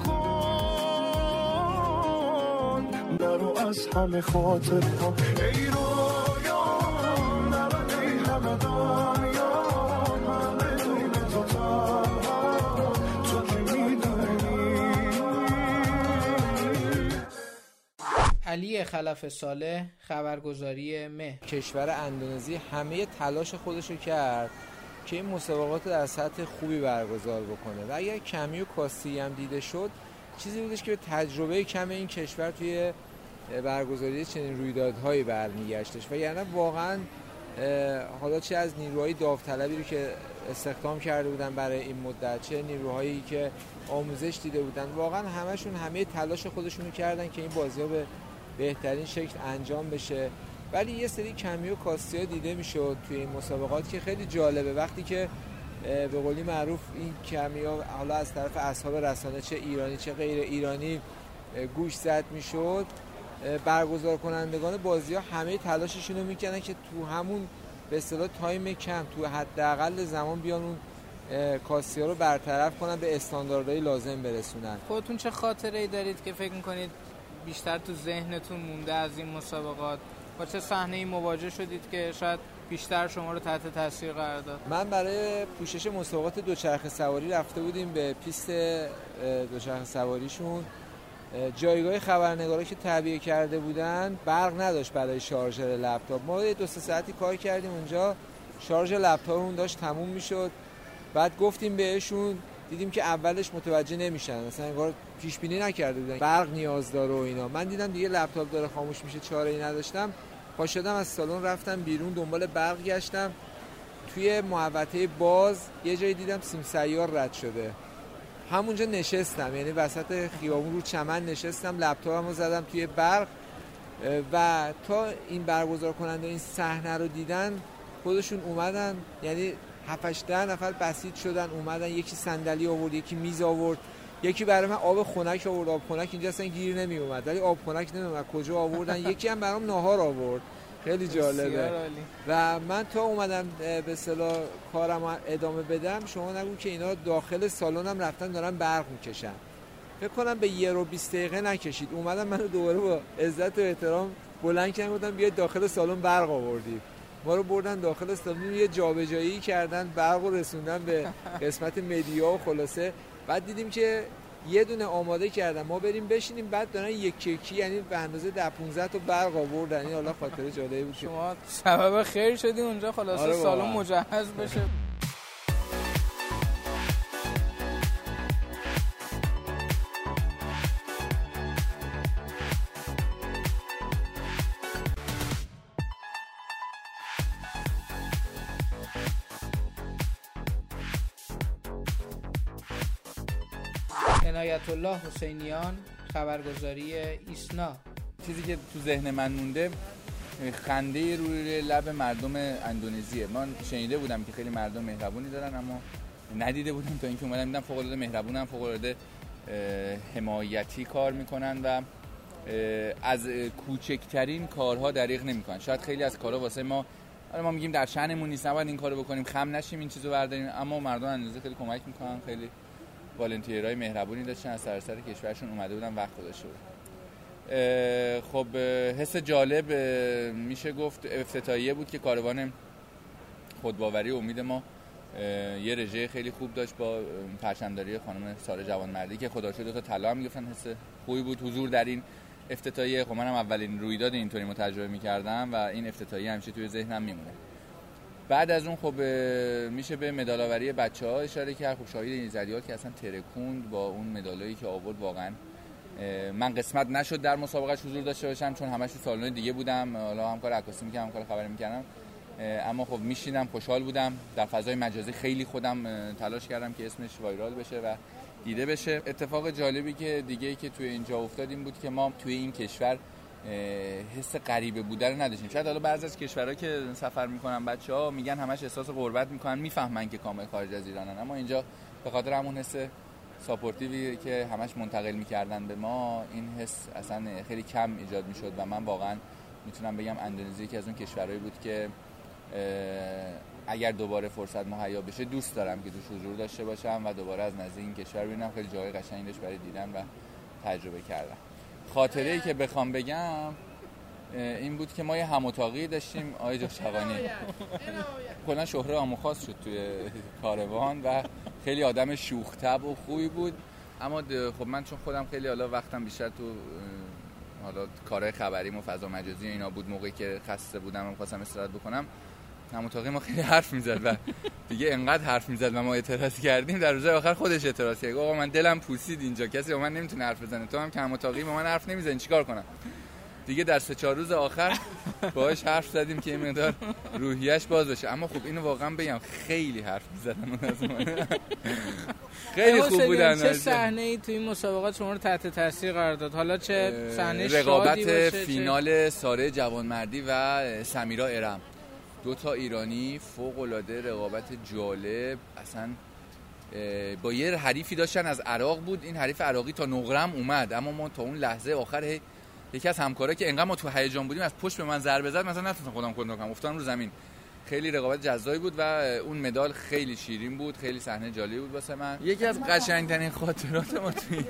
کن نرو از همه خاطر ها، ای رویا نرو ای همه دنیا، من بدون تو تنها، تو که میدونی. علی خلف صالح، خبرگزاری مه. کشور اندونزی همه تلاش خودشو کرد که این مسابقات در سطح خوبی برگزار بکنه و اگر کمی و کاستی هم دیده شد چیزی بودش که به تجربه کم این کشور توی برگزاری چنین رویدادهایی برمیگشتش و یعنی واقعا حالا چه از نیروهای داوطلبی رو که استخدام کرده بودن برای این مدت، چه نیروهایی که آموزش دیده بودن، واقعا همشون همه تلاش خودشون رو کردن که این بازی‌ها به بهترین شکل انجام بشه. ولی یه سری کمی و کاستی‌ها دیده میشد توی این مسابقات که خیلی جالبه، وقتی که به قولی معروف این کمی‌ها حالا از طرف اصحاب رسانه چه ایرانی چه غیر ایرانی گوش زد میشد، برگزار کنندگان بازی‌ها همه تلاششون رو میکنن که تو همون به اصطلاح تایم کم، تو حداقل زمان بیان اون کاستی‌ها رو برطرف کنن، به استانداردهای لازم برسونن. خودتون چه خاطره‌ای دارید که فکر می‌کنید بیشتر تو ذهنتون مونده از این مسابقات؟ با چه صحنه‌ای مواجه شدید که شاید بیشتر شما رو تحت تاثیر قرار داد؟ من برای پوشش مسابقات دوچرخه سواری رفته بودیم به پیست دوچرخه سواریشون. جایگاه خبرنگارا که تعبیه کرده بودن برق نداشت برای شارژر لپتاپ. ما یه دو سه ساعتی کار کردیم اونجا، شارژ لپتاپمون داشت تموم میشد. بعد گفتیم بهشون، دیدیم که اولش متوجه نمیشن، مثلا انگار پیش بینی نکرده بودن برق نیاز داره و اینا. من دیدم دیگه لپتاپ داره خاموش میشه، چاره‌ای نداشتم، پا شدم از سالن رفتم بیرون دنبال برق گشتم. توی محوطه باز یه جایی دیدم سیم سیار رد شده، همونجا نشستم، یعنی وسط خیابون رو چمن نشستم، لپتاپمو زدم توی برق و تا این برگزار کننده این صحنه رو دیدن خودشون اومدن، یعنی هفت هشت ده نفر بسیج شدن اومدن، یکی صندلی آورد، یکی میز آورد، یکی برای من آب خنک آورد. آب خنک اینجا اصلا گیر نمی اومد، ولی آب خنک نمی اومد کجا آوردن. یکی هم برام ناهار آورد، خیلی جالبه. و من تا اومدم به اصطلاح کارم ادامه بدم، شما نگو که اینا داخل سالنم رفتن دارن برق میکشن. فکر کنم به یه رو بیست دقیقه نکشید اومدن منو دوباره با عزت و احترام بلند کردن گفتن بیاید داخل سالن برق آوردیم. ما رو بردن داخل سالن، یه جابجایی کردن، برق رو رسوندن به قسمت مدیا و خلاصه. بعد دیدیم که یه دونه آماده کردن ما بریم بشینیم، بعد دارن یک یکی یعنی به اندازه ده پانزده تا برق آوردن. این حالا خاطره جالبی بود. شما سبب خیر شدی اونجا خلاصه. آره سالن مجهز بشه. عنایت الله حسینیان، خبرگزاری ایسنا. چیزی که تو ذهن من مونده خنده روی لب مردم اندونزیه. من شنیده بودم که خیلی مردم مهربونی دارن، اما ندیده بودم تا اینکه اومدم دیدم فوق العاده مهربونن، فوق العاده حمایتی کار میکنن و از کوچکترین کارها دریغ نمیکنن. شاید خیلی از کارها واسه ما ما میگیم در شأنمون نیست، نباید این کارو بکنیم، خم نشیم این چیزو برداریم، اما مردم اندونزی خیلی کمک میکنن. خیلی والنتیرهای مهربونی داشتن، از سراسر کشورشون اومده بودن، وقت گذاشته بودن. خب حس جالب میشه گفت افتتاحیه بود که کاروان خودباوری امید ما یه رژه خیلی خوب داشت با پرچمداری خانم ساره جوانمردی که خدا شکر دو تا طلا هم گرفتن. حس خوبی بود حضور در این افتتاحیه. خب منم اولین رویداد اینطوری ما تجربه می‌کردم و این افتتاحیه همیشه توی ذهنم میمونه. بعد از اون خب میشه به مدال‌آوری بچه‌ها اشاره کرد. خب شاهد این زریات که اصلا ترکوند با اون مدالایی که آورد. واقعا من قسمت نشد در مسابقهش حضور داشته باشم چون همش تو سالن دیگه بودم، حالا هم کار عکاسی می‌کردم هم کار خبری می‌کردم، اما خب میشینم خوشحال بودم. در فضای مجازی خیلی خودم تلاش کردم که اسمش وایرال بشه و دیده بشه. اتفاق جالبی که دیگه ای که توی اینجا افتاد این بود که ما توی این کشور حس غریبه بودن رو نداشتیم. شاید حالا بعضی از کشورها که سفر میکنن بچه‌ها میگن همش احساس غربت میکنن، میفهمن که کامل خارج از ایرانن، اما اینجا به خاطر همون حس ساپورتیوی که همش منتقل میکردن به ما، این حس اصلا خیلی کم ایجاد میشد و من واقعا میتونم بگم اندونزی که از اون کشورهایی بود که اگر دوباره فرصت مهیا بشه دوست دارم که توش حضور داشته باشم و دوباره از نزدیک این کشور ببینم. خیلی جای قشنگی داشت برای دیدن و تجربه کردم. خاطره‌ای که بخوام بگم این بود که ما یه هم اتاقی داشتیم آقای جاشقانی. کلا شهره آموخاس شد توی کاروان و خیلی آدم شوخ طبع و خوبی بود. اما خب من چون خودم خیلی حالا وقتم بیشتر تو حالا کارهای خبریم و فضا مجازی اینا بود، موقعی که خسته بودم و می‌خواستم استراحت بکنم، هم اتاقی ما خیلی حرف میزد و دیگه انقدر حرف میزد و ما اعتراض کردیم، در روز آخر خودش اعتراض کرد. آقا من دلم پوسید اینجا، کسی با من نمیتونه حرف بزنه، تو هم که هم اتاقی با من حرف نمیزنی چیکار کنم؟ دیگه در سه چهار روز آخر باهاش حرف زدیم که این مقدار روحیه‌اش باز بشه. اما خب اینو واقعا بگم خیلی حرف می‌زدن از من. خیلی خوب بودن. چه صحنه‌ای تو این مسابقات شما رو تحت تاثیر قرار داد؟ حالا چه صحنه شادی رقابت باشه، فینال ساره جوانمردی و سمیرا ارم، دو تا ایرانی فوق‌العاده رقابت جالب، اصلا با یه حریفی داشتن از عراق بود، این حریف عراقی تا نقرم اومد، اما ما تا اون لحظه آخر یکی از همکارا که انقدر ما تو هیجان بودیم از پشت به من ضربه زد، مثلا نتونستم خودم کنترل کنم، افتادم رو زمین. خیلی رقابت جذابی بود و اون مدال خیلی شیرین بود، خیلی صحنه جالبی بود واسه من. یکی از قشنگترین خاطرات ما توی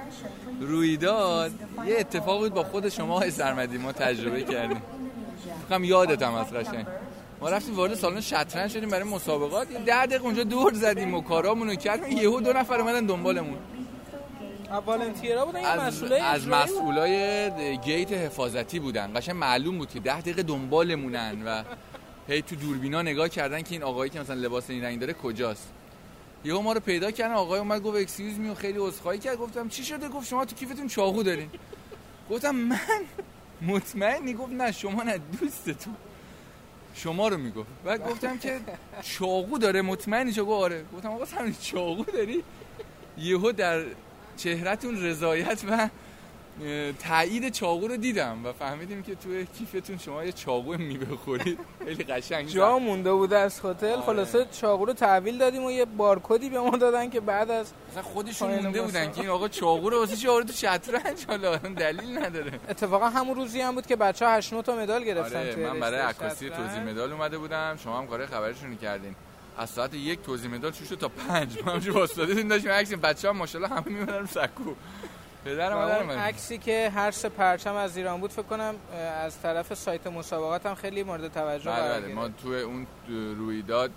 رویداد یه اتفاق بود با خود شما آقای سرمدی، ما تجربه کردیم. فکرم یادتم از قشنگ. ما رفتیم وارد سالن شطرنج شدیم برای مسابقات، یه ده دقیقه اونجا دور زدیم و کارامون رو کردیم، یهو دو نفر اومدن دنبالمون. والنتیرا بودن یا مسئولای از مسئولای گیت حفاظتی بودن. قشنگ معلوم بود که ده دقیقه دنبالمونن و هی تو دوربینا نگاه کردن که این آقایی که مثلا لباس این رنگ داره کجاست. یهو ما رو پیدا کردن، آقای اومد گفت اکسکیوز می و خیلی عذرخواهی کرد. گفتم چی شده؟ گفت شما تو کیفتون چاقو دارین. گفتم من مطمئنی؟ گفت نه شما نه، دوستتون شما رو میگفت. بعد گفتم که چاقو داره مطمئنی؟ چه؟ گفت آره. گفتم آقا همین چاقو داری؟ یهو در چهرهتون رضایت و تایید چاقو رو دیدم و فهمیدیم که توی کیفتون شما یه چاقو میوه خورید. خیلی قشنگ جا مونده بود از هتل. خلاصه چاقو رو تحویل دادیم و یه بارکدی به ما دادن که بعد از مثلا خودشون مونده بودن که این آقا چاقو رو واسه چی آورد تو شطرنج، حالا دلیل نداره. اتفاقا همون روزی هم بود که بچه‌ها هشت نه تا مدال گرفتن. آره من برای عکاسی توزیع مدال اومده بودم، شما هم کار خبرشون کردین. از ساعت یک توزیع مدال شروع شد تا پنج ما همونجوری واسطادیم داشتیم عکس بچه‌ها ماشاءالله همه می‌مدن رو سکو. پدر مادر من عکسی که هر سه پرچم از ایران بود فکر کنم از طرف سایت مسابقات هم خیلی مورد توجه قرار گرفت. ما توی اون رویداد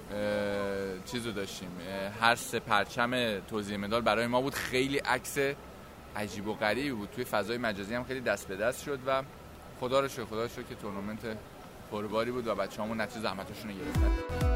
چیزو داشتیم، هر سه پرچم توزیع مدال برای ما بود. خیلی عکس عجیب و غریبی بود، توی فضای مجازی هم خیلی دست به دست شد و خدا رو شکر خدا رو شکر که تورنمنت پرباری بود و بچه‌هامون نتیجه زحمتاشون رو گرفتن.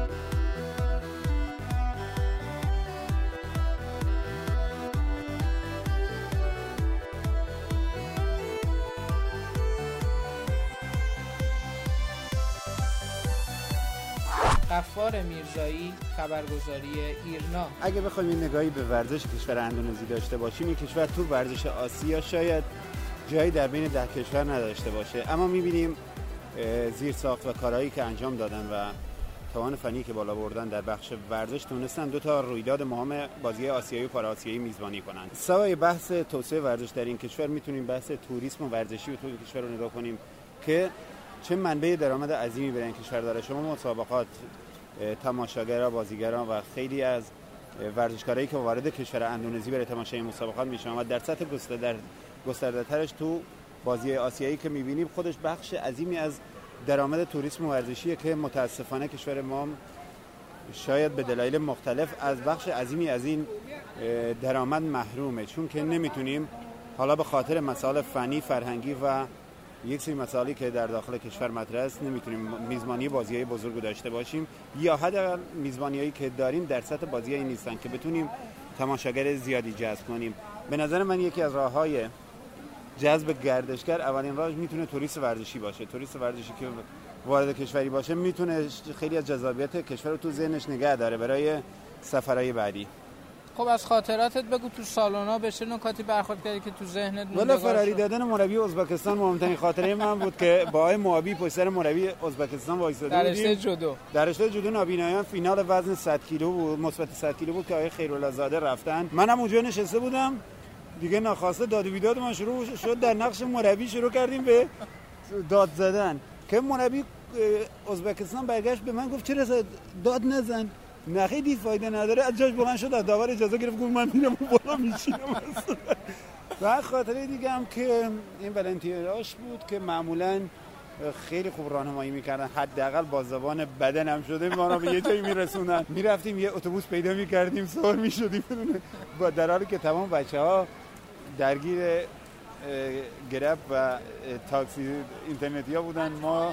غفار میرزایی، خبرگزاری ایرنا. اگه بخوایم این نگاهی به ورزش کشور اندونزی داشته باشیم، این کشور تو ورزش آسیا شاید جایی در بین ده کشور نداشته باشه، اما می‌بینیم زیرساخت و کارهایی که انجام دادن و توان فنی که بالا بردن در بخش ورزش تونستن دو تا رویداد مهم بازی آسیایی و پارآسیایی میزبانی کنن. سوای بحث توسعه ورزش در این کشور میتونیم بحث توریسم و ورزشی و تو این کشور رو نگاه کنیم که چه منبع درآمد عظیمی برای این کشور داره. شما مسابقات، تماشاگرها، بازیگران و خیلی از ورزشکارایی که وارد کشور اندونزی برای تماشای مسابقات میشن و در سطح گسترده گسترده‌ترش تو بازی آسیایی که میبینیم خودش بخش عظیمی از درآمد توریسم و ورزشیه که متاسفانه کشور ما شاید به دلایل مختلف از بخش عظیمی از این درآمد محرومه، چون که نمیتونیم حالا به خاطر مسائل فنی، فرهنگی و یک سری مسائلی که در داخل کشور مطرح است نمیتونیم میزبانی بازی‌های بزرگ داشته باشیم، یا حداقل میزبانی‌هایی که داریم در سطح بازی‌های نیستن که بتونیم تماشاگر زیادی جذب کنیم. به نظر من یکی از راه‌های جذب گردشگر اولین راهش میتونه توریست ورزشی باشه. توریست ورزشی که وارد کشوری باشه میتونه خیلی از جذابیت کشور رو تو ذهنش نگه داره برای سفرهای بعدی. خب از خاطراتت بگو، تو سالونا به چه نکاتی برخورد کردی که تو ذهنت مونده؟ والا فراری دادن مربی ازبکستان مهمترین خاطره من بود که با آقای موابی پشت سر مربی ازبکستان وایساده بودیم. در رشته جودو. در رشته جودو نابینایان فینال وزن صد کیلو بود، مثبت صد کیلو بود که آقای خیرالله زاده رفتن. منم اونجا نشسته بودم دیگه، ناخواسته داد و بیداد من شروع شد، در نقش مربی شروع کردیم به داد زدن که مربی ازبکستان برگشت به من گفت چرا داد نزن؟ نه خیلی فایده نداره. از جاش بلند شد، از داور اجازه گرفت، گفت من میرم بالا میشینم. و خاطره دیگه هم که این ولنتیراش بود که معمولاً خیلی خوب راهنمایی میکردن، حداقل با زبان بدن هم شده ما رو به یه جایی میرسوندن. میرفتیم یه اتوبوس پیدا میکردیم، سوار میشدیم با در حالی که تمام بچه‌ها درگیر گرب و تاکسی اینترنتی ها بودن. ما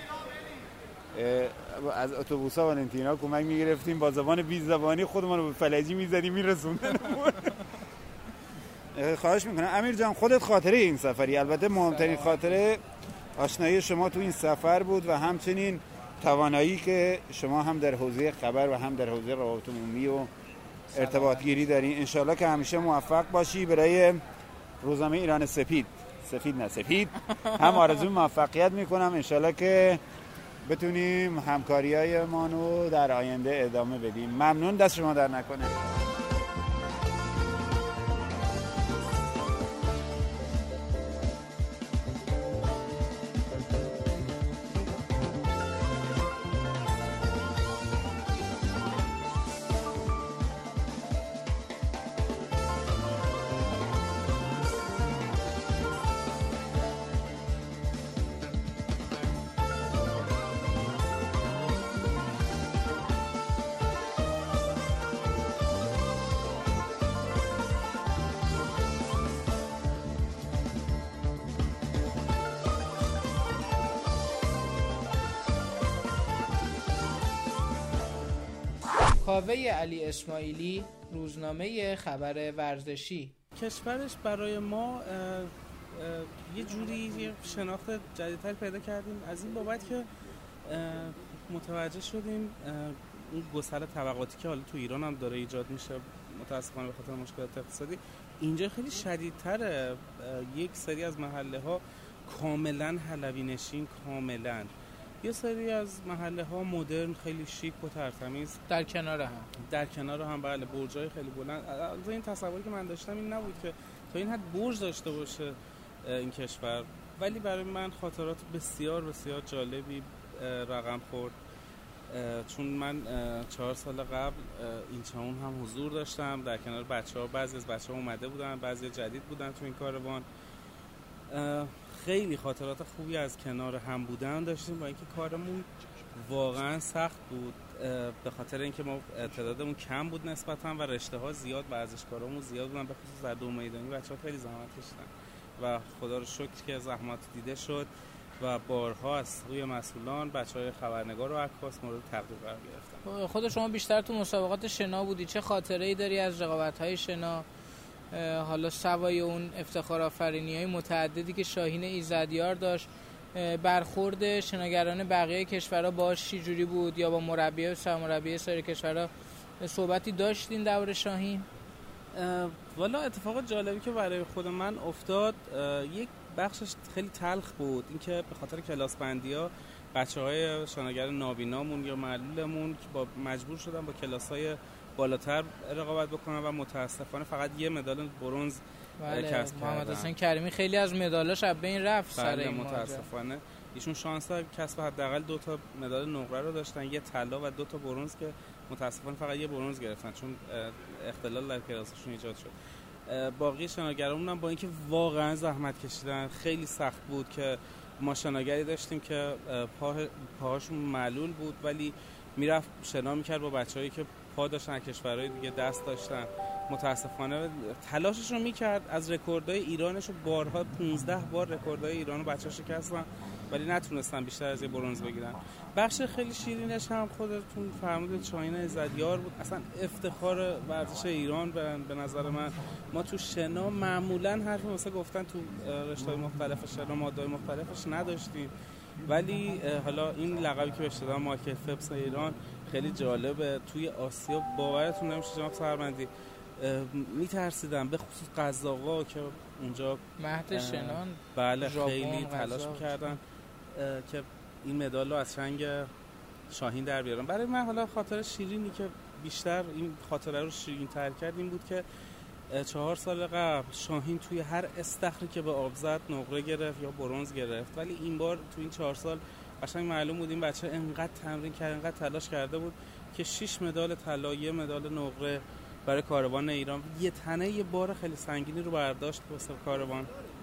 از اتوبوس‌ها ولنتینا کمک می‌گرفتیم، با زبان بیست زبانی خودمون رو به فلجی می‌زدیم می‌رسوندن. خواهش میکنم امیر جان خودت خاطره این سفری، البته مهمترین خاطره آشنایی شما تو این سفر بود و همچنین توانایی که شما هم در حوزه خبر و هم در حوزه روابط عمومی و ارتباط گیری دارین. انشالله که همیشه موفق باشی. برای روزنامه ایران سپید سفید نه سپید هم آرزوی موفقیت میکنم. انشالله که بتونیم همکاریای ما رو در آینده ادامه بدیم. ممنون، دست شما در نکنه. کاوه علی اسماعیلی، روزنامه خبر ورزشی. کشورش برای ما اه اه یه جوری یه شناخت جدیدتر پیدا کردیم از این بابت که متوجه شدیم اون گسل طبقاتی که حالا تو ایران هم داره ایجاد میشه متاسفانه به خاطر مشکلات اقتصادی، اینجا خیلی شدیدتره. یک سری از محله ها کاملا حلوی نشین، کاملا یه سری از محله ها مدرن، خیلی شیک و ترتمیز، در کنار هم در کنار هم بله، برجای خیلی بلند. از این تصوری که من داشتم این نبود که تا این حد برج داشته باشه این کشور، ولی برای من خاطرات بسیار بسیار جالبی رقم خورد، چون من چهار سال قبل این چاون هم حضور داشتم در کنار بچه‌ها. بعضی از بچه‌ها اومده بودن، بعضی جدید بودن تو این کاروان. خیلی خاطرات خوبی از کنار هم بودن داشتیم، با اینکه کارمون واقعا سخت بود به خاطر اینکه ما تعدادمون کم بود نسبتاً و رشته ها زیاد، ورزشکارامون زیاد بودن، به خصوص در دو میدانی بچه‌ها خیلی زحمت کشیدن و خدا رو شکر که زحمت دیده شد و بارها از روی مسئولان بچه‌های خبرنگار و عکاس مورد تقدیر قرار گرفتن. خود شما بیشتر تو مسابقات شنا بودی، چه خاطره‌ای داری از رقابت‌های شنا؟ حالا سوای اون افتخار آفرینی‌های متعددی که شاهین ایزدیار داشت، برخورد شناگران بقیه کشورها باهاش چه جوری بود، یا با مربی و سرمربی سایر کشورها صحبتی داشتین درباره شاهین؟ والا اتفاق جالبی که برای خود من افتاد یک بخشش خیلی تلخ بود، اینکه به خاطر کلاس بندی‌ها بچه‌های شناگر نابینامون یا معلولمون که با مجبور شدن با کلاس‌های بالاتر رقابت بکنن و متاسفانه فقط یه مدال برنز بله، کسب کردن. محمد حسین کریمی خیلی از مدالاش از بین رفت سر بله، این متاسفانه ایشون شانس کسب حداقل دو تا مدال نقره رو داشتن، یه طلا و دو تا برنز، که متاسفانه فقط یه برنز گرفتن چون اختلال در کلاسشون ایجاد شد. باقی شناگرامون هم با اینکه واقعا زحمت کشیدن، خیلی سخت بود که ما شناگری داشتیم که پا پاهاشون معلول بود ولی میرفت شنا میکرد با بچه‌هایی که پا داشتن، کشورهای دیگه دست داشتن. متاسفانه تلاشش رو میکرد، از رکوردهای ایرانش رو بارها پانزده بار رکوردهای ایران رو بچه‌ها شکستن ولی نتونستن بیشتر از یه برنز بگیرن. بخش خیلی شیرینش هم خودتون فرمودید شاهین ایزدیار بود. اصلا افتخار ورزش ایران به نظر من. ما تو شنا معمولا حرفی واسه گفتن تو رشته‌های مختلف شنا ماده‌های مختلفش نداشتیم، ولی حالا این لقبی که بهش دادن مایکل فلپس ایران خیلی جالبه. توی آسیا باورتون نمیشه جناب سربندی میترسیدن، به خصوص قزاقا که اونجا مهد شنان بله خیلی تلاش میکردن که این مدال رو از چنگ شاهین در بیارن. برای من حالا خاطر شیرینی که بیشتر این خاطره رو شیرین تر کرد این بود که چهار سال قبل شاهین توی هر استخری که به آب زد نقره گرفت یا برنز گرفت، ولی این بار تو این چهار سال قشنگ معلوم بود این بچه انقدر تمرین کرد، انقدر تلاش کرده بود که شش مدال طلا، یه مدال نقره برای کاروان ایران، یه تنه یه بار خیلی سنگینی رو برداشت واسه کاروان.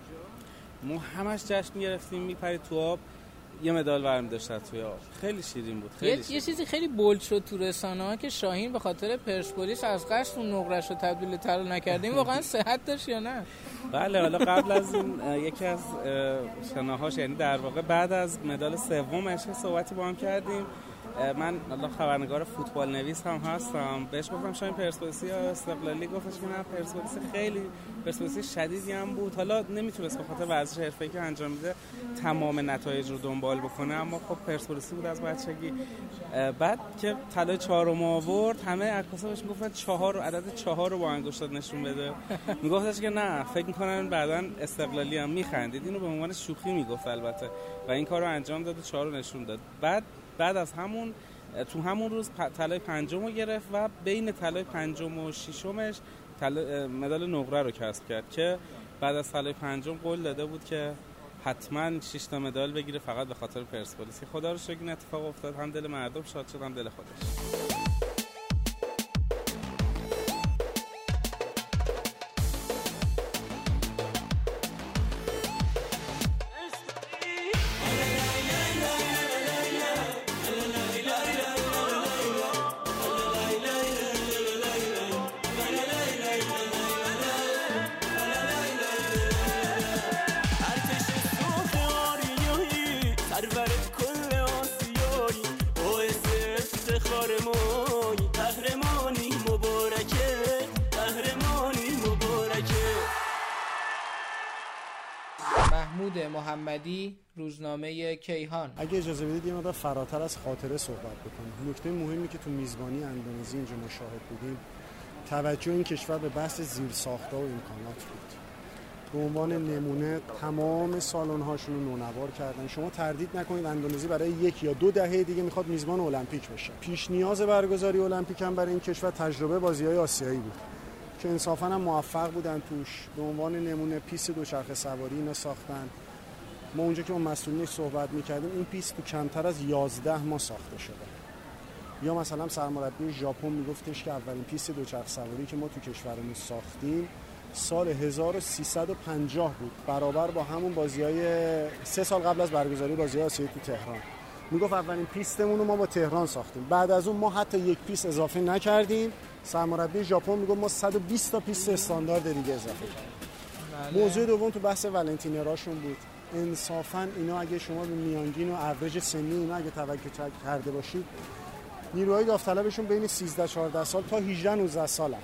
ما همش جشن گرفتیم، میپرید تو آب، یه مدال برمی داشت توی آب. خیلی شیرین بود. خیلی یه, شیرین. یه چیزی خیلی بولد شد تو رسانه‌ها که شاهین به خاطر پرسپولیس از قصد اون نقره‌ش رو تبدیل طلا نکرد. این واقعا صحت داشت یا نه؟ بله، حالا قبل از این یکی از شناهاش، یعنی در واقع بعد از مدال سومش صحبتی با هم کردیم من الله خبرنگار فوتبال نویس هم هستم، بهش گفتم شاید پرسپولیس یا استقلالی، گفتش که نه پرسپولیس خیلی پرسپولیس شدیدی هم بود، حالا نمیتونست به خاطر ورزش حرفه‌ای که انجام میده تمام نتایج رو دنبال بکنه، اما خب پرسپولیسی بود از بچگی. بعد که طلای چهارم آورد همه عکاسا بهش میگفتن چهار رو عدد چهار رو با انگشتات نشون بده، میگفتش که نه فکر میکنن بعداً استقلالی هم، میخندید، اینو به عنوان شوخی میگفت البته و این کارو انجام داد و چهار رو نشون داد. بعد بعد از همون تو همون روز طلای پنجم رو گرفت و بین طلای پنجم و ششمش مدال نقره رو کسب کرد که بعد از طلای پنجم قول داده بود که حتما شش تا مدال بگیره فقط به خاطر پرسپولیس. خدا رو شکر این اتفاق افتاد، هم دل مردم شاد شد هم دل خودش. محمود محمدی، روزنامه کیهان. اگه اجازه بدید یه مقدار فراتر از خاطره صحبت بکنم. نکته مهمی که تو میزبانی اندونزی اینجا مشاهد بودیم توجه این کشور به بحث زیرساخت‌ها و امکانات بود. به عنوان نمونه تمام سالن‌هاشون رو نونوار کردن. شما تردید نکنید اندونزی برای یک یا دو دهه دیگه میخواد میزبان المپیک بشه. پیش نیاز برگزاری المپیک هم برای این کشور تجربه بازی‌های آسیایی بود که انصافاً هم موفق بودن توش. به عنوان نمونه پیست دوچرخه سواری اینا ساختن. ما اونجا که با مسئولینش صحبت می‌کردیم این پیست تو کمتر از یازده ماه ساخته شده. یا مثلا سرمربی ژاپن میگفتش که اولین پیست دوچرخه سواری که ما تو کشورمون ساختیم سال هزار و سیصد و پنجاه بود، برابر با همون بازی‌های سه سال قبل از برگزاری بازی‌های آسیایی تو تهران. میگفت اولین پیستمون رو ما با تهران ساختیم، بعد از اون ما حتی یک پیست اضافه نکردیم. سرمربی ژاپن میگفت ما صد و بیست تا پیست استاندارد دیگه اضافه کردیم. بله. موضوع دوم تو بحث ولنتینراشون بود. انصافاً اینا اگه شما به میانگین و اوریج سنی اینا اگه توجه کرده باشید، نیروهای داوطلبشون بین سیزده چهارده سال تا هجده نوزده سالن.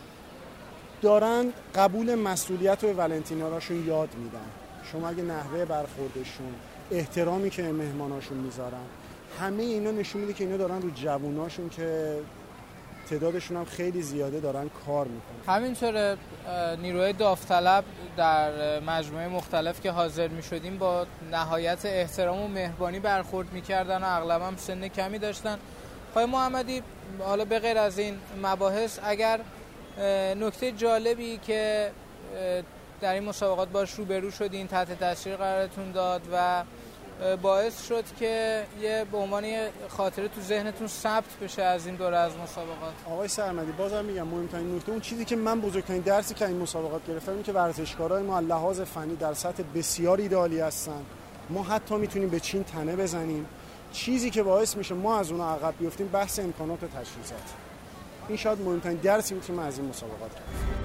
دارن قبول مسئولیت و ولنتینراشون یاد میدن. شما اگه نحوه برخوردشون، احترامی که مهماناشون میذارن، همه اینا نشون میده که اینا دارن رو جووناشون که تعدادشون هم خیلی زیاده دارن کار میکنن. همینطوره نیروهای داوطلب در مجموعه مختلف که حاضر میشدیم با نهایت احترام و مهربانی برخورد میکردن و اغلب هم سن کمی داشتن. آقای محمدی، حالا به غیر از این مباحث اگر نکته جالبی که در این مسابقات باش روبرو شدین تحت تاثیر قرارتون داد و باعث شد که یه به عنوان خاطره تو ذهنتون ثبت بشه از این دوره از مسابقات؟ آقای سرمدی، بازم میگم مهمترین نکته، اون چیزی که من بزرگترین درسی که این مسابقات گرفتم این که ورزشکارای ما لحاظ فنی در سطح بسیار ایدئالی هستن. ما حتی میتونیم به چین تنه بزنیم. چیزی که باعث میشه ما از اونها عقب بیفتیم بحث امکانات و تجهیزات. این شاید مهمترین درسی بود که من از این مسابقات گرفتم.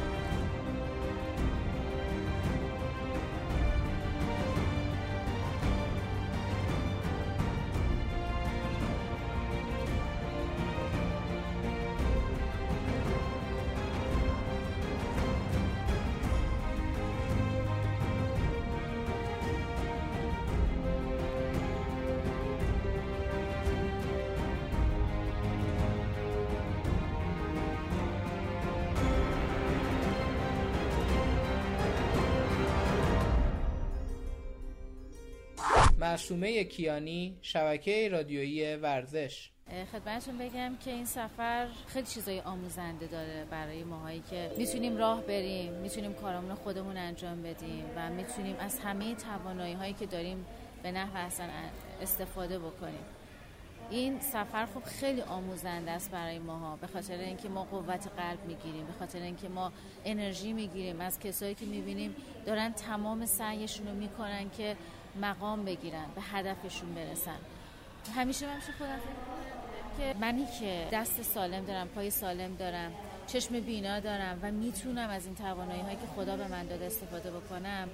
معصومه کیانی، شبکه رادیویی ورزش. خدمتتون بگم که این سفر خیلی چیزای آموزنده داره برای ماهایی که میتونیم راه بریم، میتونیم کارامون خودمون انجام بدیم و میتونیم از همه توانایی هایی که داریم به نحو احسن استفاده بکنیم. این سفر خب خیلی آموزنده است برای ماها، به خاطر اینکه ما قوت قلب میگیریم، به خاطر اینکه ما انرژی میگیریم از کسایی که میبینیم دارن تمام سعیشون رو میکنن که مقام بگیرن، به هدفشون برسن. همیشه من میشه خودم که منی که دست سالم دارم، پای سالم دارم، چشم بینا دارم و میتونم از این توانایی هایی که خدا به من داده استفاده بکنم،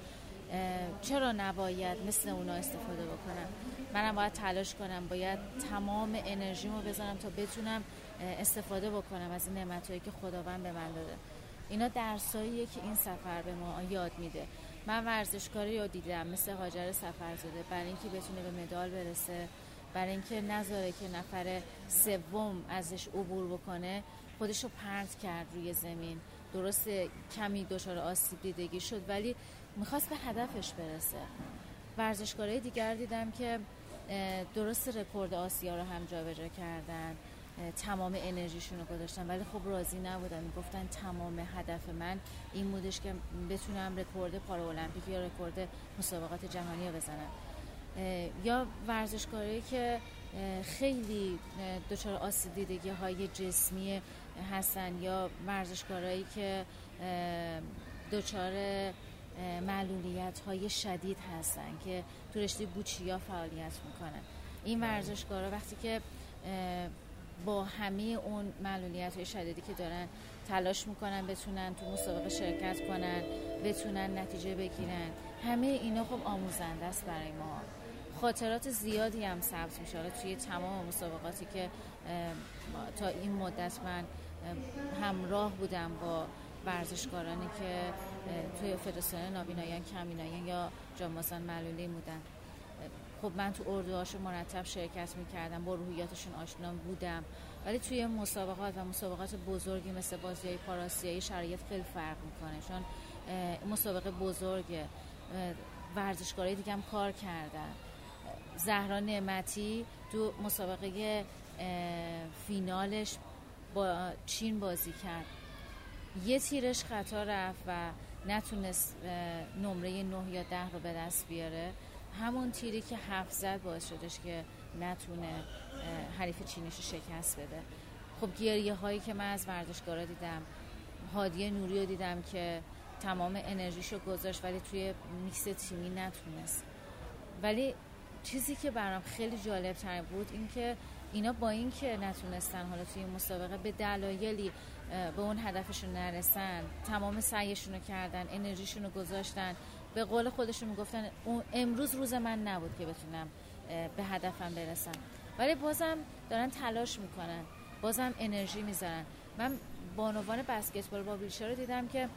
چرا نباید مثل اونا استفاده بکنم؟ منم باید تلاش کنم، باید تمام انرژیمو بذارم تا بتونم استفاده بکنم از این نعمتایی که خداوند به من داده. اینا درساییه که این سفر به ما یاد میده. من ورزشکاری رو دیدم مثل هاجر سفرزاده، برای اینکه بتونه به مدال برسه، برای اینکه نذاره که نفر سوم ازش عبور بکنه، خودش رو پرت کرد روی زمین. درسته کمی دچار آسیب دیدگی شد ولی میخواست به هدفش برسه. ورزشکارای دیگر دیدم که درست رکورد آسیا رو هم جابجا کردن، تمام انرژیشون رو گذاشتن ولی خب راضی نبودن، میگفتن تمام هدف من این بودش که بتونم رکورد پارالمپیک یا رکورد مسابقات جهانی رو بزنم. یا ورزشکارایی که خیلی دچار آسیب دیدگی های جسمی هستن یا ورزشکارایی که دچار معلولیت های شدید هستن که تو رشته بوچیا فعالیت میکنن. این ورزشکارا وقتی که با همه اون معلولیت های شدیدی که دارن تلاش میکنن بتونن تو مسابقه شرکت کنن، بتونن نتیجه بگیرن، همه اینا خب آموزنده است برای ما. خاطرات زیادی هم ثبت میشه توی تمام مسابقاتی که تا این مدت من همراه بودم با ورزشکارانی که توی فدراسیون نابینایان، کمبینایان یا جانبازان معلولی بودن. خب من تو اردوهاشون مرتب شرکت میکردم، با روحیاتشون آشنا بودم، ولی توی مسابقات و مسابقات بزرگی مثل بازی‌های پاراسیایی شرایط خیلی فرق میکنه، چون مسابقه بزرگه، ورزشکارای دیگه هم کار کردن. زهرا نعمتی تو مسابقه فینالش با چین بازی کرد، یه تیرش خطا رفت و نتونست نمره نه یا ده رو به دست بیاره. همون تیری که هفت زد باعث شدش که نتونه حریف چینیش رو شکست بده. خب گریه هایی که من از ورزشکارا دیدم، هادی نوری رو دیدم که تمام انرژیشو گذاشت ولی توی میکس تیمی نتونست. ولی چیزی که برام خیلی جالب تر بود این که اینا با این که نتونستن حالا توی مسابقه به دلایلی به اون هدفشون نرسن، تمام سعیشون رو کردن، انرژیشون رو گذاشتن، به قول خودشون میگفتن امروز روز من نبود که بتونم به هدفم برسم، ولی بازم دارن تلاش میکنن، بازم انرژی میذارن. من بانوان بسکتبال با ویلچر رو دیدم که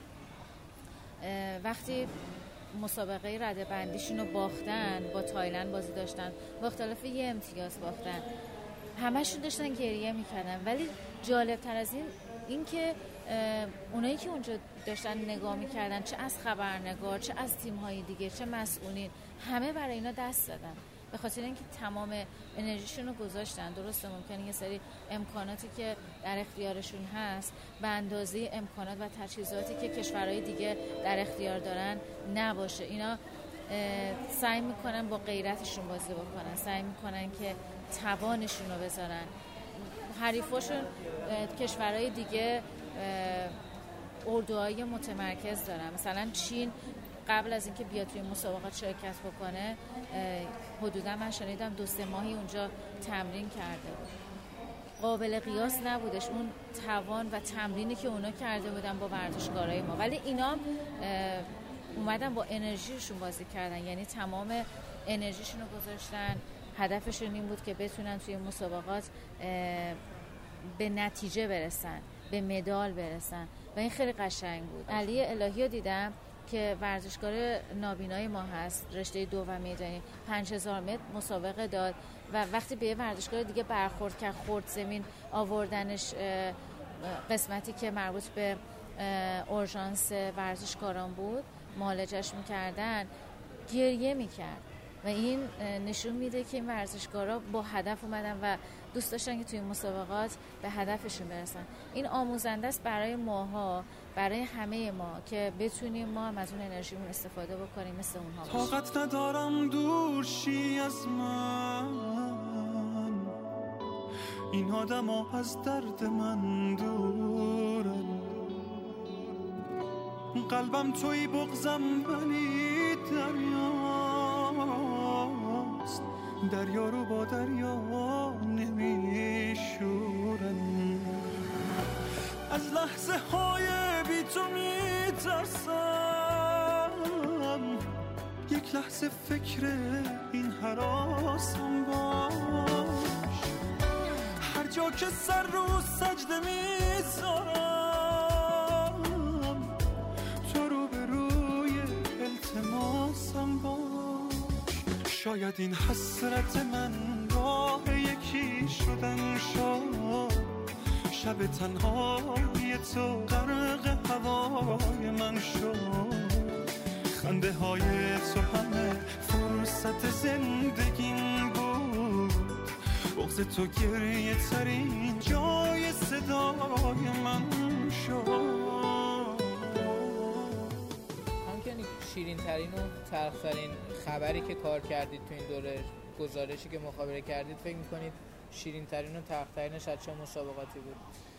وقتی مسابقه رده بندیشون رو باختن، با تایلند بازی داشتن، با اختلاف یه امتیاز باختن، همشون داشتن گریه میکردن. ولی جالب تر از این این که اونایی که اونجا داشتن نگاه میکردن، چه از خبرنگار، چه از تیم‌های دیگه، چه مسئولین، همه برای اینا دست دادن، به خاطر اینکه تمام انرژیشون رو گذاشتن. درسته ممکنه یه سری امکاناتی که در اختیارشون هست به اندازه امکانات و تجهیزاتی که کشورهای دیگه در اختیار دارن نباشه. اینا سعی میکنن با غیرتشون بازی بکنن، سعی میکنن که توانشون رو بذارن. حریفاشون کشورهای دیگه اردوهای متمرکز دارن، مثلا چین قبل از اینکه بیاد توی مسابقات شرکت بکنه حدودا من شنیدم دو سه ماهی اونجا تمرین کرده بود. قابل قیاس نبودش اون توان و تمرینی که اونا کرده بودن با ورزشکارای ما، ولی اینا اومدن با انرژیشون بازی کردن، یعنی تمام انرژیشون رو گذاشتن. هدفشون این بود که بتونن توی مسابقات به نتیجه برسن، به مدال برسن و این خیلی قشنگ بود. علی الهی رو دیدم که ورزشکار نابینای ما هست، رشته دو و میدانی، پنج هزار متر مسابقه داد و وقتی به یه ورزشکار دیگه برخورد کرد، خورد زمین، آوردنش قسمتی که مربوط به اورژانس ورزشکاران بود، معالجش میکردن، گریه میکرد و این نشون میده که این ورزشکارا با هدف اومدن و دوست داشتن که توی مسابقات به هدفشون برسن. این آموزنده است برای ماها، برای همه ما که بتونیم ما هم از اون انرژیمون استفاده بکنیم مثل اونها باشیم. طاقت ندارم دور شی از من، این آدم ها از درد من دورن، قلبم توی بغزم ولی دریاست، دریا رو با دریا نمیشورن، از لحظه های بی تو میترسم، یک لحظه فکر این هراسم باش، هر جا که سر رو سجده میذارم تو رو به روی التماسم باش. شاید این حسرت من راه یکی شدن شد، شب تنهای تو غرق هوای من شد، خنده های تو همه فرصت زندگیم بود، بغض تو گریه ترین جای صدای من شد. همکنی شیرین ترین و تلخ ترین خبری که کار کردید تو این دوره، گزارشی که مخابره کردید، فکر میکنید شیرین ترین و تلخ ترینش از چه مسابقاتی بود؟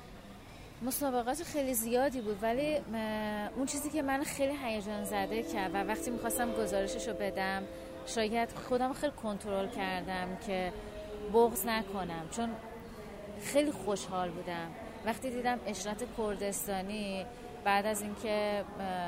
مسابقات خیلی زیادی بود، ولی اون چیزی که من خیلی هیجان زده کرد و وقتی میخواستم گزارشش رو بدم شاید خودم خیلی کنترل کردم که بغض نکنم، چون خیلی خوشحال بودم وقتی دیدم اشرت کردستانی بعد از اینکه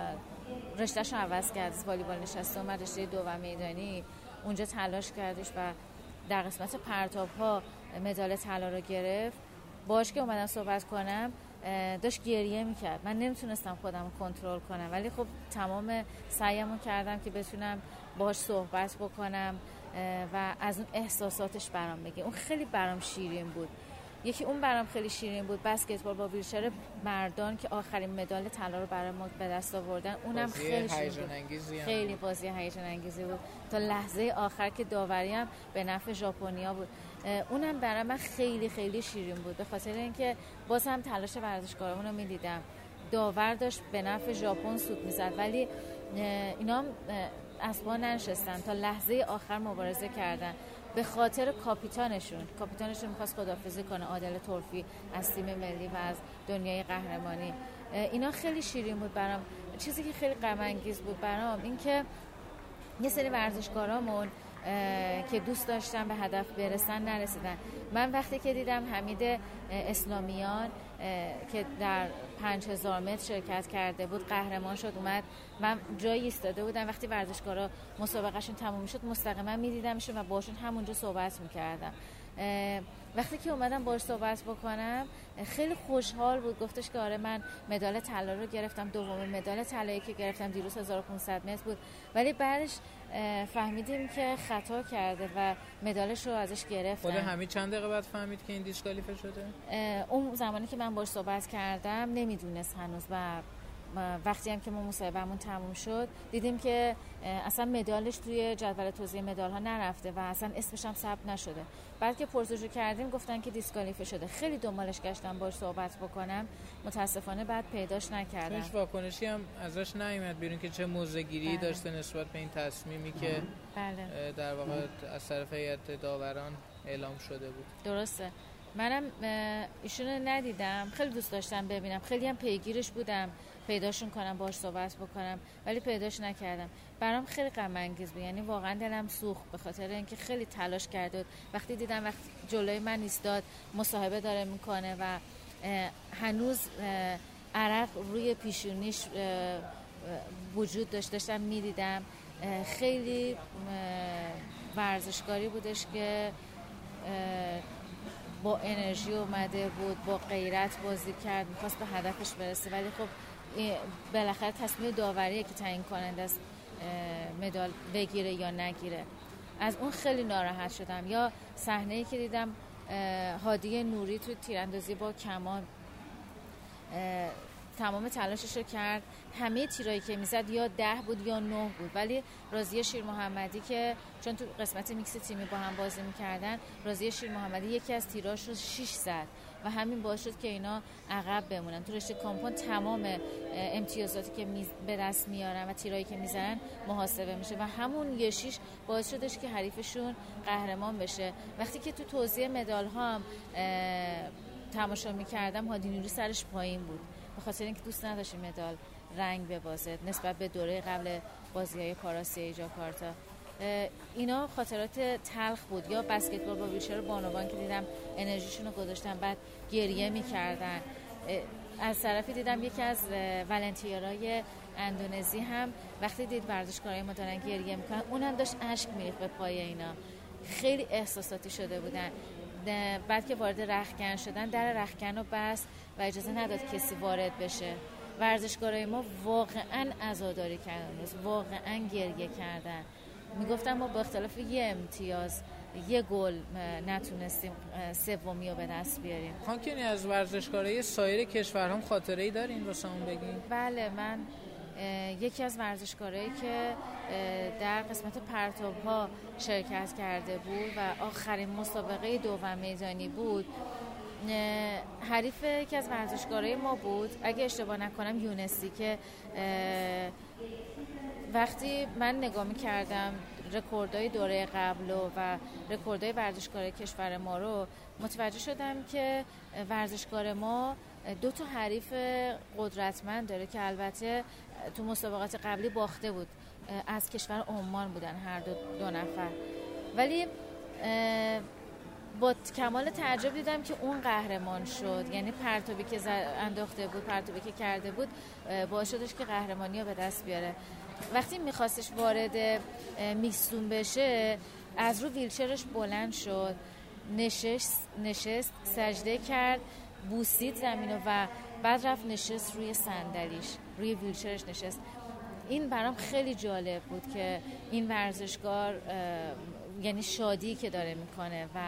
رشته‌ش رو عوض کرد، از والیبال نشسته اومد رشته دو و میدانی، اونجا تلاش کردش و در قسمت پرتاب‌ها مدال طلا رو گرفت. باش که اومدم صحبت کنم داشت گریه میکرد، من نمیتونستم خودم کنترل کنم، ولی خب تمام سعیمو کردم که بتونم باش صحبت بکنم و از اون احساساتش برام بگه. اون خیلی برام شیرین بود. یکی اون برام خیلی شیرین بود بسکتبال با ویلچر مردان که آخرین مدال طلا رو برای ما به دست آوردن، اونم خیلی شیرین بود. خیلی بازی هیجان انگیزی بود تا لحظه آخر که داوری هم به نفع ژاپنیا بود. اونم برای من خیلی خیلی شیرین بود به خاطر اینکه باز هم تلاش ورزشکارامون رو می‌دیدم، داور داشت به نفع ژاپن سود می‌زد، ولی اینا هم اسبا ننشستن تا لحظه آخر مبارزه کردن به خاطر کاپیتانشون. کاپیتانشون می‌خواست خداحافظی کنه، عادل طرفی، از تیم ملی و از دنیای قهرمانی. اینا خیلی شیرین بود برام. چیزی که خیلی غم انگیز بود برام این که یه سری ورزشکارامون که دوست داشتن به هدف برسن نرسیدن. من وقتی که دیدم حمید اسلامیان که در پنج هزار متر شرکت کرده بود قهرمان شد اومد، من جایی ایستاده بودم وقتی ورزشکارا مسابقهشون تموم میشد مستقیما میدیدمشون و باشون همونجا صحبت میکردم. وقتی که اومدم باهاش صحبت بکنم خیلی خوشحال بود، گفتش که آره من مدال طلا رو گرفتم، دومین مدال طلایی که گرفتم دیروز هزار و پانصد متر بود، ولی بعدش فهمیدیم که خطا کرده و مدالش رو ازش گرفتن. خود همین چند دقیقه بعد فهمید که این دیسکوالیفه شده؟ اون زمانی که من باهاش صحبت کردم نمیدونست هنوز و وقتی هم که ما مصاحبهمون تموم شد دیدیم که اصلا مدالش توی جدول توزیع مدال ها نرفته و اصلا اسمش هم ثبت نشده. بعد که پرسجو کردیم گفتن که دیسکوالیفه شده. خیلی دنبالش گشتم باهاش صحبت بکنم، متاسفانه بعد پیداش نکردم. هیچ واکنشی هم ازش نیومد بیرون که چه موضع‌گیری داشته نسبت به این تصمیمی که بله. در واقع از طرف هیئت داوران اعلام شده بود. درسته. منم ایشونو ندیدم، خیلی دوست داشتم ببینم، خیلی هم پیگیرش بودم پیداشون کنم باهاش صحبت بکنم، ولی پیداش نکردم. برام خیلی غم انگیز بود، یعنی واقعا دلم سوخت به خاطر اینکه خیلی تلاش کرده. وقتی دیدم وقتی جلوی من ایستاد مصاحبه داره میکنه و هنوز عرق روی پیشونیش وجود داشت، داشتم میدیدم. خیلی ورزشکاری بودش که با انرژی اومده بود، با غیرت بازی کرد، میخواست به هدفش برسه، ولی خب بالاخره تصمیم داوریه که تعیین کننده است مدال بگیره یا نگیره. از اون خیلی ناراحت شدم. یا صحنه‌ای که دیدم هادی نوری تو تیراندازی با کمان تمام تلاشش رو کرد، همه تیرایی که میزد یا ده بود یا نه بود، ولی راضیه شیر محمدی که چون تو قسمت میکس تیمی با هم بازی میکردن، راضیه شیر محمدی یکی از تیراش رو شش زد و همین باعث شد که اینا عقب بمونن. تو رشته کامپون تمام امتیازاتی که به دست میارن و تیرایی که میزنن محاسبه میشه و همون یه شیش باعث شدش که حریفشون قهرمان بشه. وقتی که تو توزیع مدال ها هم تماشا میکردم هادی نوری سرش پایین بود به خاطر اینکه دوست نداشت مدال رنگ ببازه نسبت به دوره قبل بازی‌های پاراسیای جاکارتا. اینا خاطرات تلخ بود. یا بسکتبال با ویلچر بانوان که دیدم انرژیشون رو گذاشتن بعد گریه میکردن. از طرفی دیدم یکی از ولنتیرهای اندونزی هم وقتی دید ورزشکارای ما دارن گریه میکنن اونم داشت اشک میریخت به پای اینا. خیلی احساساتی شده بودن. بعد که وارد رختکن شدن در رختکن رو بست و اجازه نداد کسی وارد بشه. ورزشکارای ما واقعا عزاداری کردن، واقعا گریه کردن. میگفتم ما با اختلاف یه امتیاز یه گل نتونستیم سومی رو به دست بیاریم. خانکنی از ورزشکارای سایر کشورها خاطره‌ای دارین واسمون بگین؟ بله، من یکی از ورزشکارایی که در قسمت پرتاب‌ها شرکت کرده بود و آخرین مسابقه دوم میدانی بود، حریف یکی از ورزشکارای ما بود، اگه اشتباه نکنم یونسی، که وقتی من نگاه می‌کردم رکوردهای دوره قبل و رکوردهای ورزشکارای کشور ما رو، متوجه شدم که ورزشکار ما دو تا حریف قدرتمند داره که البته تو مسابقات قبلی باخته بود، از کشور عمان بودن هر دو, دو نفر. ولی با کمال تعجب دیدم که اون قهرمان شد، یعنی پرتابی که انداخته بود، پرتابی که کرده بود باعث شدش که قهرمانی رو به دست بیاره. وقتی میخواستش وارد میکسون بشه از رو ویلچرش بلند شد، نشست, نشست سجده کرد، بوسید زمینو و بعد رفت نشست روی صندلیش، روی ویلچرش نشست. این برام خیلی جالب بود که این ورزشکار یعنی شادی که داره میکنه و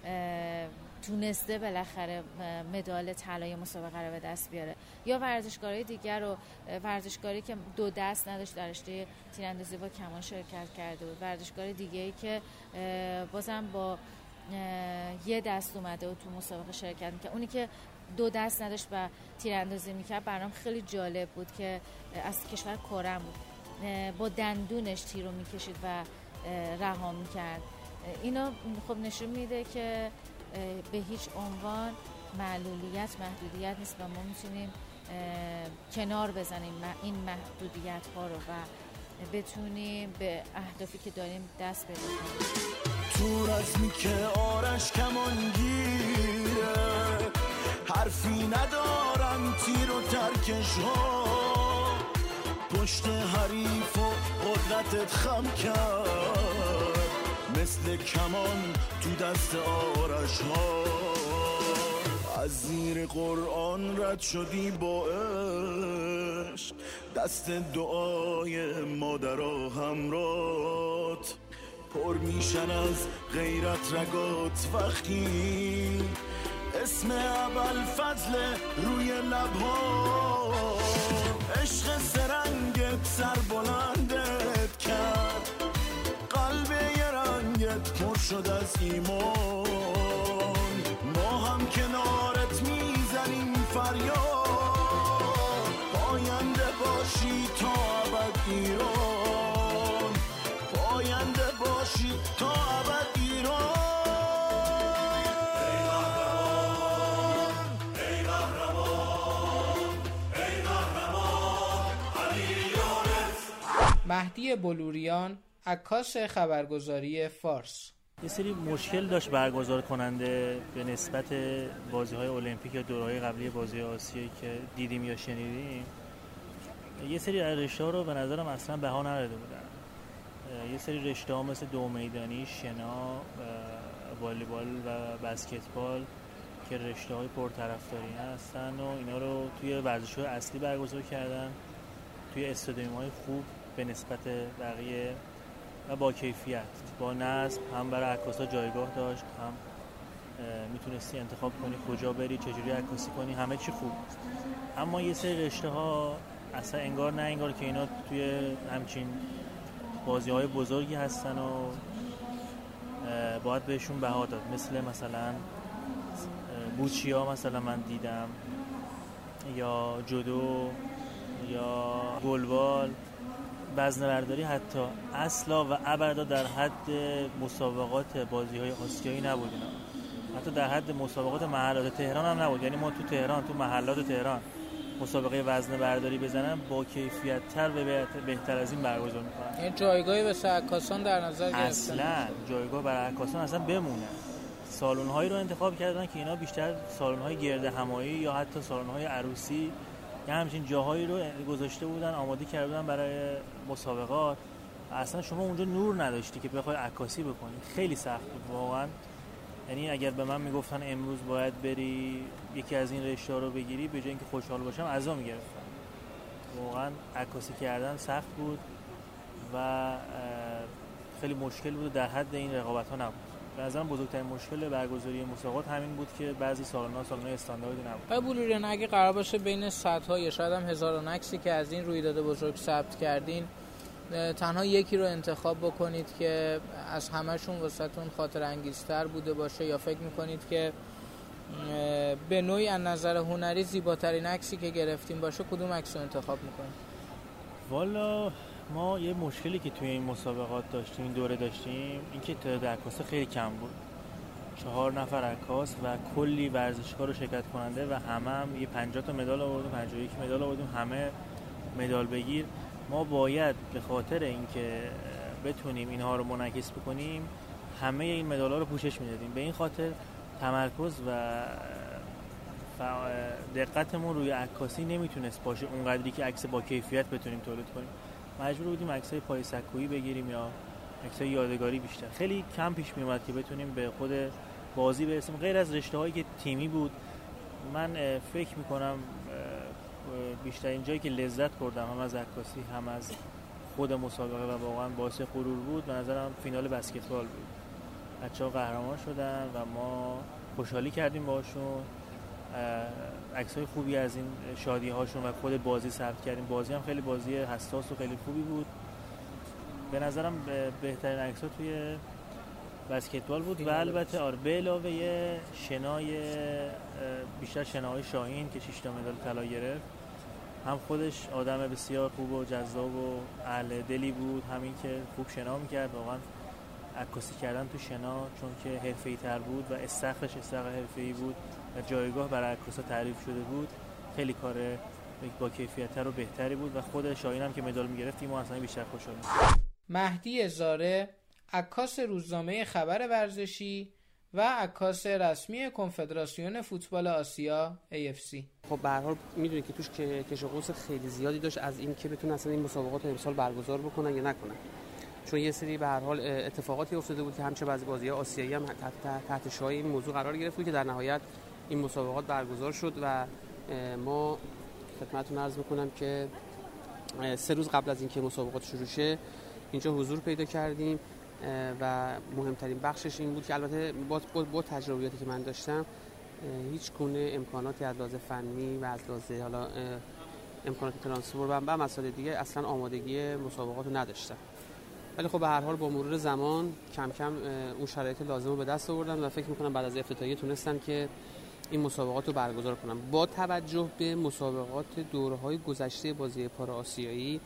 تونسته بالاخره مدال طلای مسابقه رو به دست بیاره. یا ورزشکارای دیگر رو، ورزشکاری که دو دست نداشت در رشته تیراندازی با کمان شرکت کرده بود، ورزشکار دیگه‌ای که بازم با یه دست اومده و تو مسابقه شرکت می‌کرد، اونی که دو دست نداشت و تیراندازی می‌کرد برام خیلی جالب بود که از کشور کره بود، با دندونش تیر رو می‌کشید و رها می‌کرد. اینا خب نشون میده که به هیچ عنوان معلولیت محدودیت نیست و ما میتونیم کنار بزنیم این محدودیت ها رو و بتونیم به اهدافی که داریم دست پیدا کنیم. تو رزمی که آرش کمان گیره، حرفی ندارم تیر و ترکش ها، پشت حریف و قدرتت خم کرد مثل کمان تو دست آرش ها. از زیر قرآن رد شدی با عشق، دست دعای مادرها همرات پر میشن از غیرت رگات وقتی اسم ابوالفضل روی لبها. عشق سرنگت سر بلندت کرد، قلب یه رنگت پر شد از ایمان. ما هم کنارت میزنیم فریاد، پاینده باشی تا ابد ایران، پاینده باشی تا ابد ایران. ای قهرمان، ای قهرمان، علی یارت. مهدی بلوریان، عکاس خبرگزاری فارس. یه سری مشکل داشت برگزار کننده به نسبت بازی‌های المپیک یا دوره‌های قبلی بازی آسیایی که دیدیم یا شنیدیم. یه سری رشته‌ها رو به نظرم اصلا بها نداده بودن. یه سری رشته‌ها مثل دو میدانی، شنا، والیبال و بسکتبال که رشته‌های پرطرفداری هستن و اینا رو توی ورزش‌های اصلی برگزار کردن، توی استادیوم‌های خوب به نسبت بقیه و با کیفیت، با نظم. هم برای عکاسا جایگاه داشت، هم میتونستی انتخاب کنی کجا بری، چجوری عکاسی کنی، همه چی خوب. اما یه سری رشته ها اصلا انگار نه انگار که اینا توی همچین بازی های بزرگی هستن و باید بهشون بها داد. مثل مثلا بوچیا مثلا من دیدم، یا جودو، یا گلبال، وزنه‌برداری حتی اصلا و ابدا در حد مسابقات بازی‌های آسیایی نبود اینا. حتی در حد مسابقات محلات تهران هم نبود. یعنی ما تو تهران، تو محلات تهران مسابقه وزنه‌برداری بزنن با کیفیت‌تر و بهتر از این برگزار می‌کنن. یعنی جایگاهی واسه عکاسان در نظر گرفتن؟ اصلا جایگاه برای عکاسان اصلا بمونه. سالن‌هایی رو انتخاب کردن که اینا بیشتر سالن‌های گرد همایی یا حتی سالن‌های عروسی یا همچین جاهایی رو گذاشته بودن، آماده کرده بودن برای مسابقات. اصلا شما اونجا نور نداشتی که بخوای عکاسی بکنی، خیلی سخت بود واقعا. یعنی اگر به من میگفتن امروز باید بری یکی از این رشته‌ها رو بگیری، به جای اینکه خوشحال باشم عزا میگرفتم. واقعا عکاسی کردن سخت بود و خیلی مشکل بود، در حد این رقابت‌ها نبود. به نظرم بزرگترین مشکل برگزاری مسابقات همین بود که بعضی سالن‌ها سالن‌های استانداردی نبود. آقای بلوریان، اگه قرار باشه بین صدها یا شاید هم هزاران عکسی که از این رویداد بزرگ ثبت کردین تنها یکی رو انتخاب بکنید که از همه‌شون واسهتون خاطر انگیزتر بوده باشه، یا فکر می‌کنید که به نوعی از نظر هنری زیباترین عکسی که گرفتیم باشه، کدوم عکس رو انتخاب می‌کنید؟ والا ما یه مشکلی که توی این مسابقات داشتیم، این دوره داشتیم، این که تعداد عکاس خیلی کم بود. چهار نفر عکاس و کلی ورزشکار و شرکت کننده و همه هم یه پنجاه تا مدال آوردیم، پنجاه و یک مدال آوردیم، همه مدال بگیر. ما باید به خاطر اینکه بتونیم اینها رو منعکس بکنیم همه این مدال‌ها رو پوشش میدادیم. به این خاطر تمرکز و دقتمون روی عکاسی نمیتونست باشه اونقدری که عکس با کیفیت بتونیم تولید کنیم. مجبور بودیم عکسای پای سکویی بگیریم یا عکسای یادگاری بیشتر. خیلی کم پیش میومد که بتونیم به خود بازی برسیم، غیر از رشته‌هایی که تیمی بود. من فکر میکنم بیشترین جایی که لذت بردم هم از عکاسی هم از خود مسابقه و واقعا باعث غرور بود، به نظرم فینال بسکتبال بود. بچه‌ها قهرمان شدن و ما خوشحالی کردیم باهاشون، عکسای خوبی از این شادی هاشون و خود بازی ثبت کردیم. بازی هم خیلی بازی حساس و خیلی خوبی بود. به نظرم بهترین عکس‌ها توی بسکتبال بود و البته آره به علاوه یه شنای بیشتر شنای شاهین که شش تا مدال طلا گرفت. هم خودش آدم بسیار خوب و جذاب و اهل دلی بود، همین که خوب شنا می‌کرد. واقعا عکاسی کردن تو شنا چون که حرفه‌ای‌تر بود و استخرش استخر حرفه‌ای بود و جایگاه برای عکاسا تعریف شده بود، خیلی کار با کیفیت‌تر و بهتری بود و خود شاهین هم که مدال می‌گرفت ما اصلا بیشتر خوشحال بود. مهدی زاره، عکاس روزنامه خبر ورزشی و عکاس رسمی کنفدراسیون فوتبال آسیا ای اف سی. خب به هر حال میدونید که توش کش و قوس خیلی زیادی داشت از این که بتونن اصلا این مسابقات رو امسال برگزار بکنن یا نکنن، چون یه سری به هر حال اتفاقاتی افتاده بود که همچه بعضی بازی‌های آسیایی هم تحت تحت شعاع این موضوع قرار گرفت بود که در نهایت این مسابقات برگزار شد و ما خدمتتون عرض می‌کنم که سه روز قبل از اینکه مسابقات شروع شه اینجا حضور پیدا کردیم و مهمترین بخشش این بود که البته با, با, با تجربیاتی که من داشتم هیچ گونه امکاناتی از لحاظ فنی و از لحاظ حالا امکانات ترانسفور و مسائل دیگه اصلا آمادگی مسابقات رو نداشتم، ولی خب به هر حال با مرور زمان کم کم اون شرایط لازم رو به دست آوردن و فکر می‌کنم بعد از افتتاحیه تونستن که این مسابقات رو برگزار کنن. با توجه به مسابقات دوره‌های گذشته بازی پارآسیایی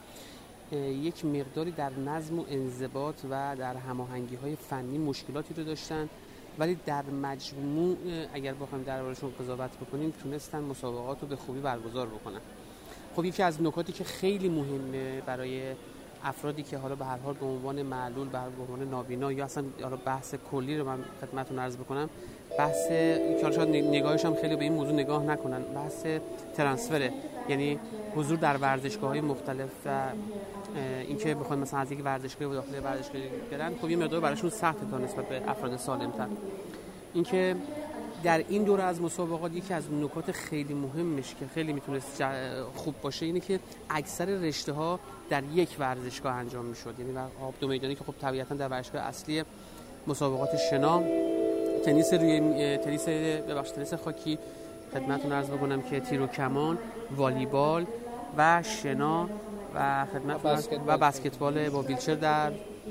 یک مقداری در نظم و انضباط و در هماهنگی‌های فنی مشکلاتی رو داشتن، ولی در مجموع اگر بخوایم دربارشون قضاوت بکنیم تونستن مسابقات رو به خوبی برگزار بکنن. خب یکی از نکاتی که خیلی مهمه برای افرادی که حالا به هر حال به عنوان معلول، به عنوان نابینا یا اصلا حالا بحث کلی رو من خدمتتون عرض بکنم، بحث که حالا شاید نگاهش هم خیلی به این موضوع نگاه نکنن، بحث ترانسفره، یعنی حضور در ورزشگاه‌های مختلف و اینکه بخوایم مثلا از یک ورزشگاه به داخل ورزشگاهی برن، خب یه مقدار براشون سخته تا نسبت به افراد سالم‌تر. اینکه در این دوره از مسابقات یکی از نکات خیلی مهمش که خیلی میتونست خوب باشه اینه که اکثر رشته‌ها در یک ورزشگاه انجام میشد، یعنی آب دو میدانی که خب طبیعتا در ورزشگاه اصلی مسابقات شنا، تنیس روی تنیس ببخشید تنیس خاکی، خدمتتون عرض بکنم که تیر و کمان، والیبال و شنا و خدمت و بسکتبال با ویلچر در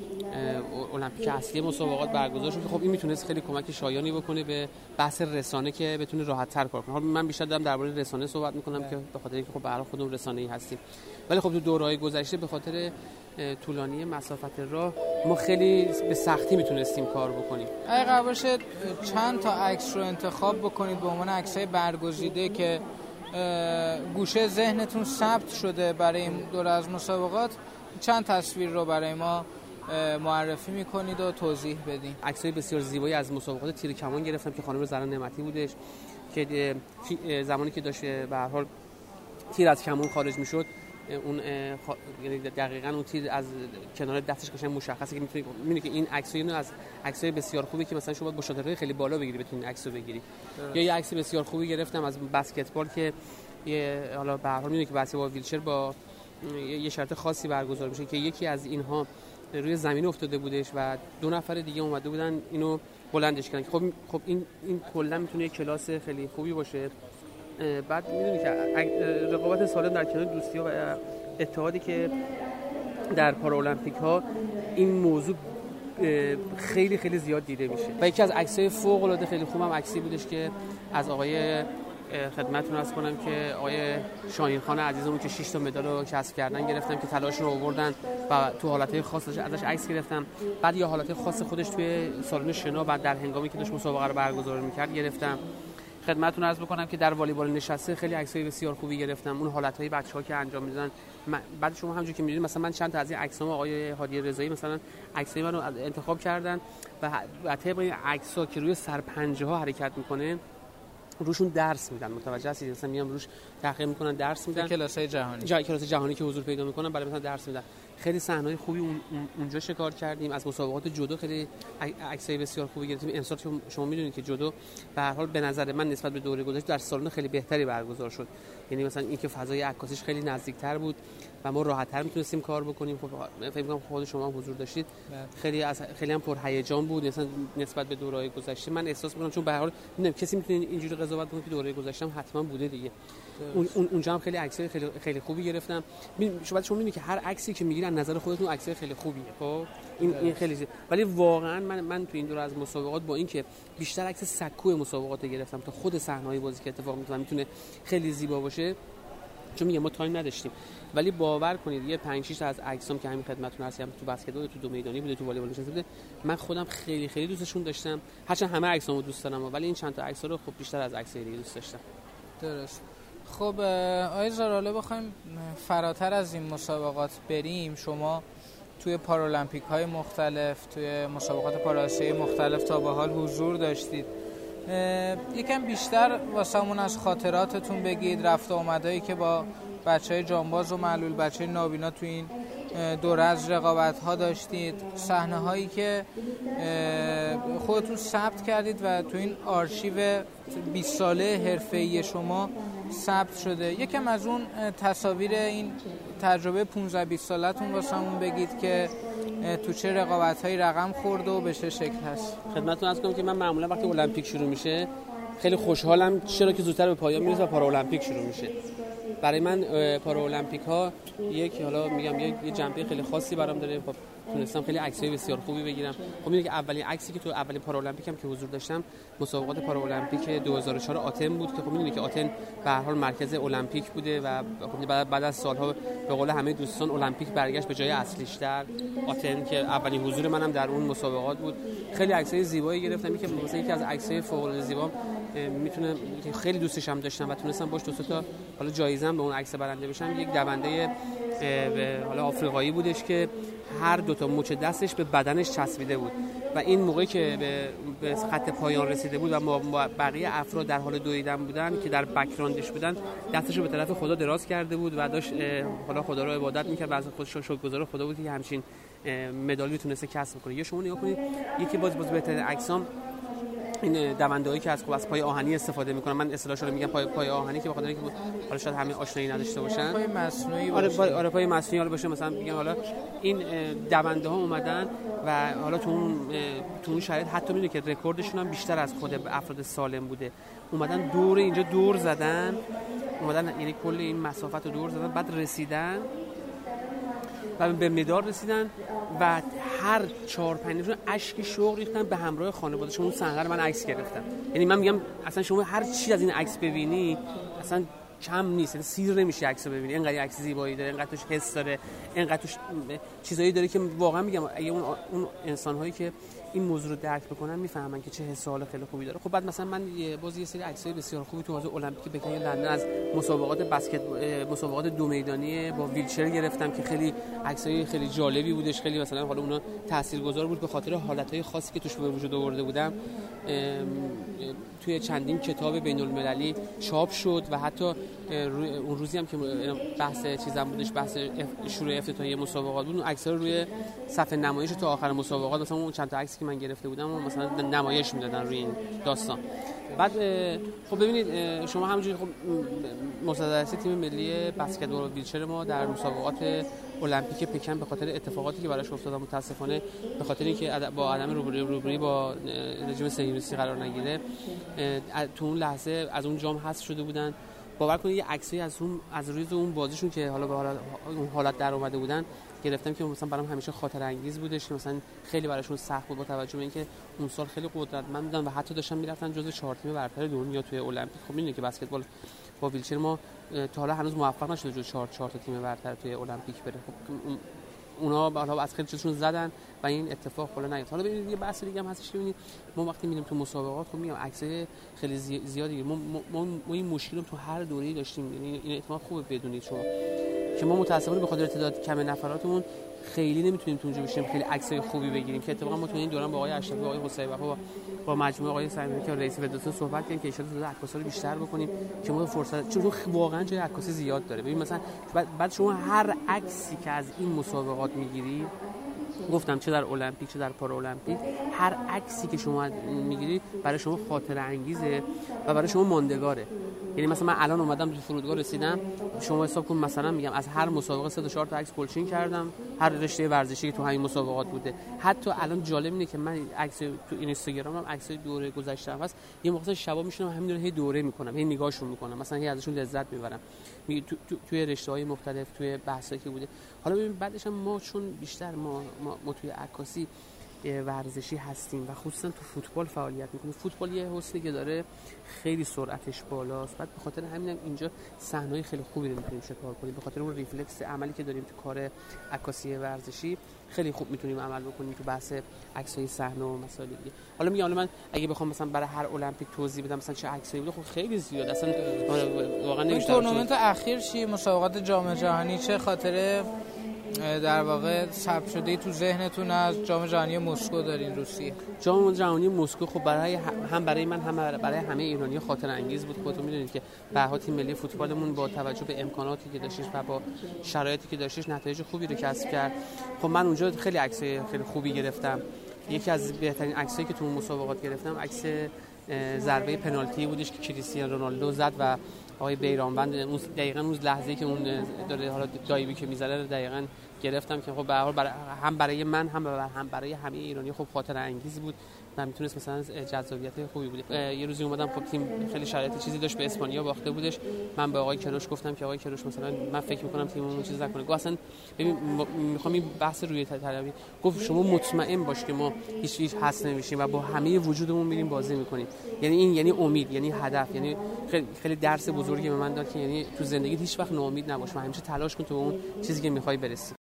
المپیک اصلی مسابقات برگزار شد. خب این میتونست خیلی کمک شایانی بکنه به بحث رسانه که بتونه راحت‌تر کار کنه. حالا من بیشتر دارم درباره رسانه صحبت میکنم که به خاطر اینکه خب به هر حال خودمون رسانه‌ای هستیم، ولی خب تو دوره‌های گذشته به خاطر طولانی مسافت راه ما خیلی به سختی میتونستیم کار بکنیم. اگه قرار باشه چند تا عکس رو انتخاب بکنید به عنوان عکس‌های برگزیده که گوشه ذهنتون ثبت شده برای این دوره از مسابقات، چند تصویر رو برای ما معرفی میکنید و توضیح بدین. عکسای بسیار زیبایی از مسابقات تیر کمان گرفتم که خانم زرا نعمتی بودش که زمانی که داشت به هر حال تیر از کمان خارج میشد، اون یعنی دقیقاً اون تیر از کنار دستش قشنگ مشخصه که میتونی میبینی که این عکسای از عکسای بسیار خوبی که مثلا شما با شاترهای خیلی بالا بگیری بتونید عکسو بگیری. یا یه عکس بسیار خوبی گرفتم از بسکتبال که یه حالا به هر حال میدونی که بسکتبال ویلچر با یه شرط خاصی برگزار میشه که یکی از اینها روی زمین افتاده بودش و دو نفر دیگه اومده بودن اینو بلندش کردن. خب خب این این کلا میتونه یک کلاس خیلی خوبی باشه. بعد میدونی که رقابت سالم در کنار دوستی‌ها و اتحادی که در پارالمپیک ها این موضوع خیلی خیلی زیاد دیده میشه. و یکی از عکسای فوق العاده خیلی خوبم عکسی بودش که از آقای خدمتتون عرض کنم که آقای شاهین خان عزیزمون که شش تا مدال رو کسب کردن گرفتن که تلاششون رو آوردن و تو حالتهای خاص ازش عکس گرفتم. بعد یه حالت خاص خودش توی سالن شنا بعد در هنگامی که داشت مسابقه رو برگزار می‌کرد گرفتم. خدمتتون عرض بکنم که در والیبال نشسته خیلی عکسای بسیار خوبی گرفتم. اون حالت‌های بچه‌ها که انجام میدن بعد شما همونجوری که می‌بینید مثلا من چند تا از این عکسام آقای هادی رضایی مثلا عکسای منو انتخاب کردن و طبق این عکس‌ها که روی سرپنجه‌ها حرکت می‌کنه روشون درس میدن. متوجه هستید؟ مثلا میام روش تحقیق میکنن درس میدن. کلاس‌های جهانی. جای کلاس جهانی که حضور پیدا میکنن برای مثلا درس میدن. خیلی صحنه‌های خوبی اون اونجا شکار کردیم. از مسابقات جودو خیلی عکسای بسیار خوبی گرفتیم. امسال شما میدونید که جودو به هر حال به نظر من نسبت به دوره گذشته در سالن خیلی بهتری برگزار شد. یعنی مثلا اینکه فضای عکاسیش خیلی نزدیک‌تر بود و ما راحت‌تر میتونستیم کار بکنیم. خب فکر می‌کنم خود شما حضور داشتید. خیلی از خیلی هم پرهیجان بود مثلا نسبت به دوره‌های گذشته. من احساس می‌کنم چون به هر حال نمی‌دونم کسی میتونه اینجوری قضاوت کنه که دوره گذشته هم حتما بوده دیگه. اون اونجا هم خیلی عکسای خیلی خیلی خوبی گرفتم. شما شما می‌بینید که هر عکسی که می‌گیرن نظر خودتون عکسای خیلی خوبیه. خب این این خیلی زیاد. ولی واقعا من من تو این دوره از مسابقات با اینکه بیشتر عکس سکوی مسابقات گرفتم تا خود صحنه‌های بازی که اتفاق می‌افتاد میتونه خیلی زیبا باشه. چون میگم ما تایم نداشتیم ولی باور کنید یه پنج شش تا از عکسام که همین خدمتتون عرض کردم تو بسکتبال تو دو میدانی بوده تو والیبال نشسته بوده من خودم خیلی خیلی دوستشون داشتم. هرچند همه عکسامو دوست دارم ولی این چند تا عکس رو خب بیشتر از عکسای دیگه دوست داشتم. درست. خب آقای زاراله بخوایم فراتر از این مسابقات بریم، شما توی پارالمپیک های مختلف توی مسابقات پاراسیایی مختلف تا به حال حضور داشتید. یکم بیشتر واسمون از خاطراتتون بگید، رفت و آمدایی که با بچهای جانباز و معلول بچه نابینا تو این دوره از رقابت ها داشتید، صحنه هایی که خودتون ثبت کردید و تو این آرشیو بیست ساله حرفه‌ای شما ثبت شده. یکم از اون تصاویر این تجربه پانزده بیست سالتون واسمون بگید که تو چه رقابت‌هایی رقم خورده و به چه شکل هست. خدمتتون عرض کنم که من معمولا وقتی المپیک شروع میشه خیلی خوشحالم چرا که زودتر به پایان میرسه و پارالمپیک شروع میشه. برای من پارالمپیک ها یک حالا میگم یه جنبه خیلی خاصی برام داره. خب تونستم خیلی عکسای بسیار خوبی بگیرم. خب میدونید که اولین عکسی که تو اولین پارالمپیک هم که حضور داشتم مسابقات پارالمپیک دو هزار و چهار آتن بود که خب میدونید که آتن به هر حال مرکز المپیک بوده و خب بعد بعد از سالها به قول همه دوستان المپیک برگشت به جای اصلیش در آتن که اولین حضور منم در اون مسابقات بود. خیلی عکسای زیبایی گرفتم که مثلا یکی از عکسای فوق العاده زیبا میتونه خیلی دوستش هم داشتم و تونستم باش دو تا حالا جایزه هم به اون عکس برنده بشم. یک دونده حالا آفریقایی بودش که هر دو تا مچ دستش به بدنش چسبیده بود و این موقعی که به, به خط پایان رسیده بود و ما بقیه افراد در حال دویدن بودن که در بک‌گراندش بودن دستش رو به طرف خدا دراز کرده بود و داشت حالا خدا رو عبادت می‌کرد و از خودش شکرگزار خدا بود که همچین مدالی تونسته کسب کنه. یا شما نگاه کنید یکی باز باز بهترین عکسام این دونده‌ای که از از پای آهنی استفاده می‌کنن. من اصطلاحش رو میگم پای پای آهنی که به خاطر اینکه حالا شاید همه آشنایی نداشته باشن پای مصنوعی آره باشه. پای آره پای مصنوعی حالا باشه. مثلا میگم حالا این دونده‌ها اومدن و حالا تو اون تو اون شرایط حتی میدونی که رکوردشون هم بیشتر از خود افراد سالم بوده. اومدن دور اینجا دور زدن، اومدن یعنی کل این مسافت رو دور زدن، بعد رسیدن و به مدال رسیدن و هر چهار پنج نفرشون اشک شوق ریختن به همراه خانواده‌شون. اون صحنه رو من عکس گرفتم. یعنی من میگم اصلا شما هر چی از این عکس ببینی اصلا کم نیست، یعنی سیر نمیشه عکسو ببینی، اینقدر عکس زیبایی داره، اینقدر توش حس داره، اینقدر توش چیزایی داره که واقعا میگم اگه اون اون انسان‌هایی که این موضوع رو درک بکنن میفهمن که چه حس حال خیلی خوبی داره. خب بعد مثلا من باز یه سری عکسای بسیار خوبی تو حوزه المپیک بکن لندن از مسابقات بسکت مسابقات دو میدانی با ویلچر گرفتم که خیلی عکسای خیلی جالبی بودش، خیلی مثلا حالا اونا تاثیرگذار بود به خاطر حالتهای خاصی که توش به وجود آورده بودم. توی چندین کتاب بین‌المللی چاپ شد و حتی اون روزی هم که بحث چیزام بودش، بحث شروع افتتاحیه مسابقات بود، اون عکس‌ها رو روی صفحه نمایش تا آخر مسابقات مثلا اون چند تا عکسی که من گرفته بودم مثلا نمایش میدادن روی این داستان. بعد خب ببینید شما همونجوری خب مصدررئیس تیم ملی بسکتبال ویلچر ما در مسابقات المپیک پکن به خاطر اتفاقاتی که براش افتاد متاسفانه به خاطر اینکه با عدم روبرویی با رژیم صهیونیستی قرار نگیره تو اون لحظه از اون جام حذف شده بودن. باور کنید یه عکسی از اون از روز اون بازیشون که حالا به حالت اون حالت در اومده بودن گرفتم که مثلا برام همیشه خاطر انگیز بودش که مثلا خیلی براشون سخت بود با توجه به اینکه اون سال خیلی قدرتمند بودن و حتی داشتن میرفتن جزو چهار تیم برتر دنیا توی المپیک. خب میدونید که بسکتبال با ویلچر ما تا حالا هنوز موفق نشده جزو چهار چهار تا تیم برتر توی المپیک بره. خب اونا حالا از خیلی چیزشون زدن و این اتفاق حالا نیفتاد. حالا ببینید یه بحث دیگه هم هستش که ببینید ما وقتی میریم تو مسابقات خب میگم عکسای خیلی زیادی ما ما, ما این مشکل رو تو هر دوره‌ای داشتیم، یعنی این احتمال خوبه بدونید شما که ما متأسفانه به خاطر تعداد کم نفراتمون خیلی نمیتونیم تو اونجا بشیم خیلی عکسای خوبی بگیریم که اتفاقا ما تو این دوران با آقای اشرفی و آقای حسین وفا با, با مجموعه آقای سعیدی که رئیس فدراسیون صحبت کردیم که ان شاءالله عکاسا رو بیشتر بکنیم که ما فرصت چون واقعا جای عکاسی زیاد داره. ببین مثلا بعد شما هر عکسی که از این مسابقات میگیری، گفتم چه در المپیک چه در پارالمپیک، هر عکسی که شما میگیری برای شما خاطره انگیزه و برای شما ماندگاره. یعنی مثلا من الان اومدم تو فرودگاه رسیدم، شما حساب کن مثلا میگم از هر مسابقه سه تا چهار تا عکس کلچین کردم، هر رشته ورزشی که تو همین مسابقات بوده. حتی الان جالب اینه که من عکس تو اینستاگرامم عکسای دوره گذشته هست، یه موقع شبا میشونم همین دوره هی دوره میکنم، هی نگاهشون میکنم، مثلا هی ازشون لذت میبرم تو تو توی رشته‌های مختلف توی بحثایی که بوده. حالا ببین بعدش هم ما چون بیشتر ما ما, ما توی عکاسی ورزشی هستیم و خصوصا تو فوتبال فعالیت میکنیم. فوتبال یه حسنی که داره خیلی سرعتش بالاست، بعد به خاطر همینم اینجا صحنه‌های خیلی خوبی رو میتونیم شکار کنیم. به خاطر اون ریفلکس عملی که داریم تو کار عکاسی ورزشی خیلی خوب میتونیم عمل بکنیم تو بحث عکسای صحنه و مسائل دیگه. حالا میگم حالا من اگه بخوام مثلا برای هر المپیک توضیح بدم مثلا چه عکسایی بوده، خب خیلی زیاد اصلا واقعا نمیشه. تورنمنت اخیر چی، مسابقات جام جهانی، چه خاطره در واقع ثبت شده تو ذهنتون از جام جهانی مسکو دارین روسیه؟ جام جهانی مسکو خب برای هم برای من هم برای همه ایرانی‌ها خاطر انگیز بود. خودتون میدونید که به هر حال تیم ملی فوتبالمون با توجه به امکاناتی که داشتش و با شرایطی که داشتش نتایج خوبی رو کسب کرد. خب من اونجا خیلی عکسای خیلی خوبی گرفتم. یکی از بهترین عکسایی که تو مسابقات گرفتم عکس ضربه پنالتی بودش که کریستیانو رونالدو زد و آقای بیرانوند اون دقیقاً اون لحظه‌ای که اون داره حالا دایوی که می‌زنه دقیقاً گرفتم که خب به هر حال برای هم برای من هم برای هم برای همه ایرانی خب خاطر انگیز بود و میتونست مثلا جذابیت خوبی بود. یه روزی اومدم خب تیم خیلی شرایط چیزی داشت، به اسپانیا باخته بودش. من به آقای کروش گفتم که آقای کروش مثلا من فکر می‌کنم تیممون چیز نکنه. گفت اصلا ببین می‌خوام این بحث روی طلبی، گفت شما مطمئن باش که ما هیچ هیچ حس نمیشیم و با همه وجودمون میریم بازی می‌کنیم. یعنی این یعنی امید، یعنی هدف، یعنی خیلی خیلی درس بزرگی به من داد که یعنی تو زندگی هیچ وقت ناامید نباش و همیشه تلاش کن تو اون چیزی که می‌خوای برسی.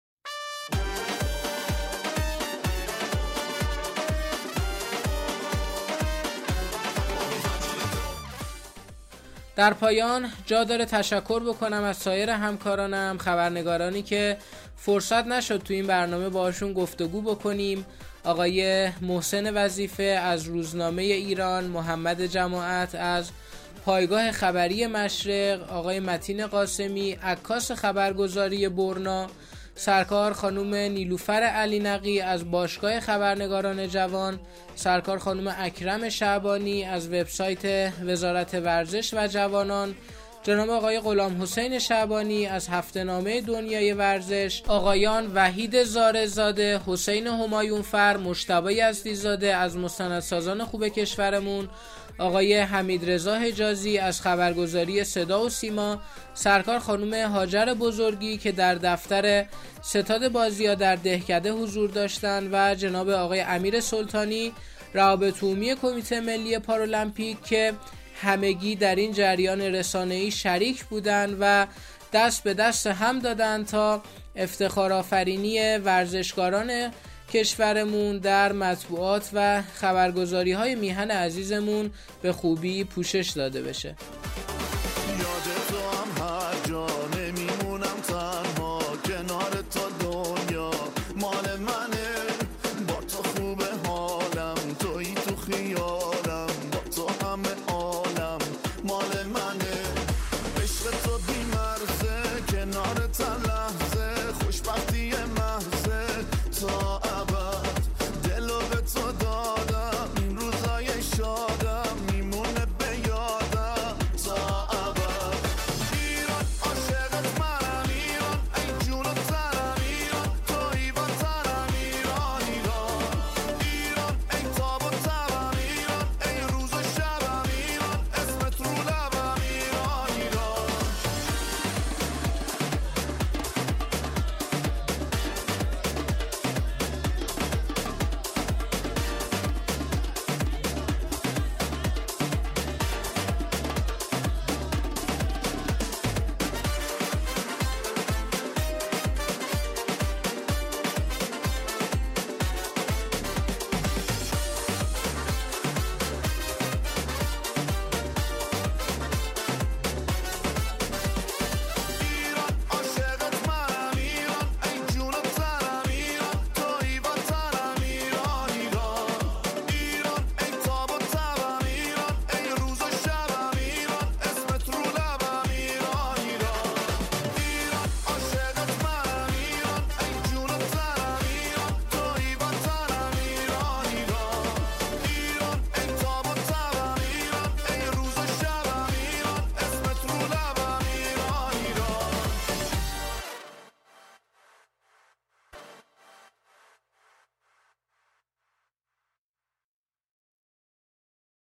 در پایان جا داره تشکر بکنم از سایر همکارانم، خبرنگارانی که فرصت نشد تو این برنامه باشون گفتگو بکنیم. آقای محسن وظیفه از روزنامه ایران، محمد جماعت از پایگاه خبری مشرق، آقای متین قاسمی عکاس خبرگزاری برنا، سرکار خانم نیلوفر علی نقی از باشگاه خبرنگاران جوان، سرکار خانم اکرم شعبانی از وبسایت وزارت ورزش و جوانان، جناب آقای غلام حسین شعبانی از هفته‌نامه دنیای ورزش، آقایان وحید زارزاده، حسین همایونفر، مجتبی یزدی‌زاده از مستندسازان خوب کشورمون، آقای حمیدرضا حجازی از خبرگزاری صدا و سیما، سرکار خانم هاجر بزرگی که در دفتر ستاد بازی‌ها در دهکده حضور داشتند و جناب آقای امیر سلطانی روابط عمومی کمیته ملی پارالمپیک که همگی در این جریان رسانه‌ای شریک بودند و دست به دست هم دادن تا افتخارآفرینی ورزشکاران کشورمون در مطبوعات و خبرگزاری‌های میهن عزیزمون به خوبی پوشش داده بشه.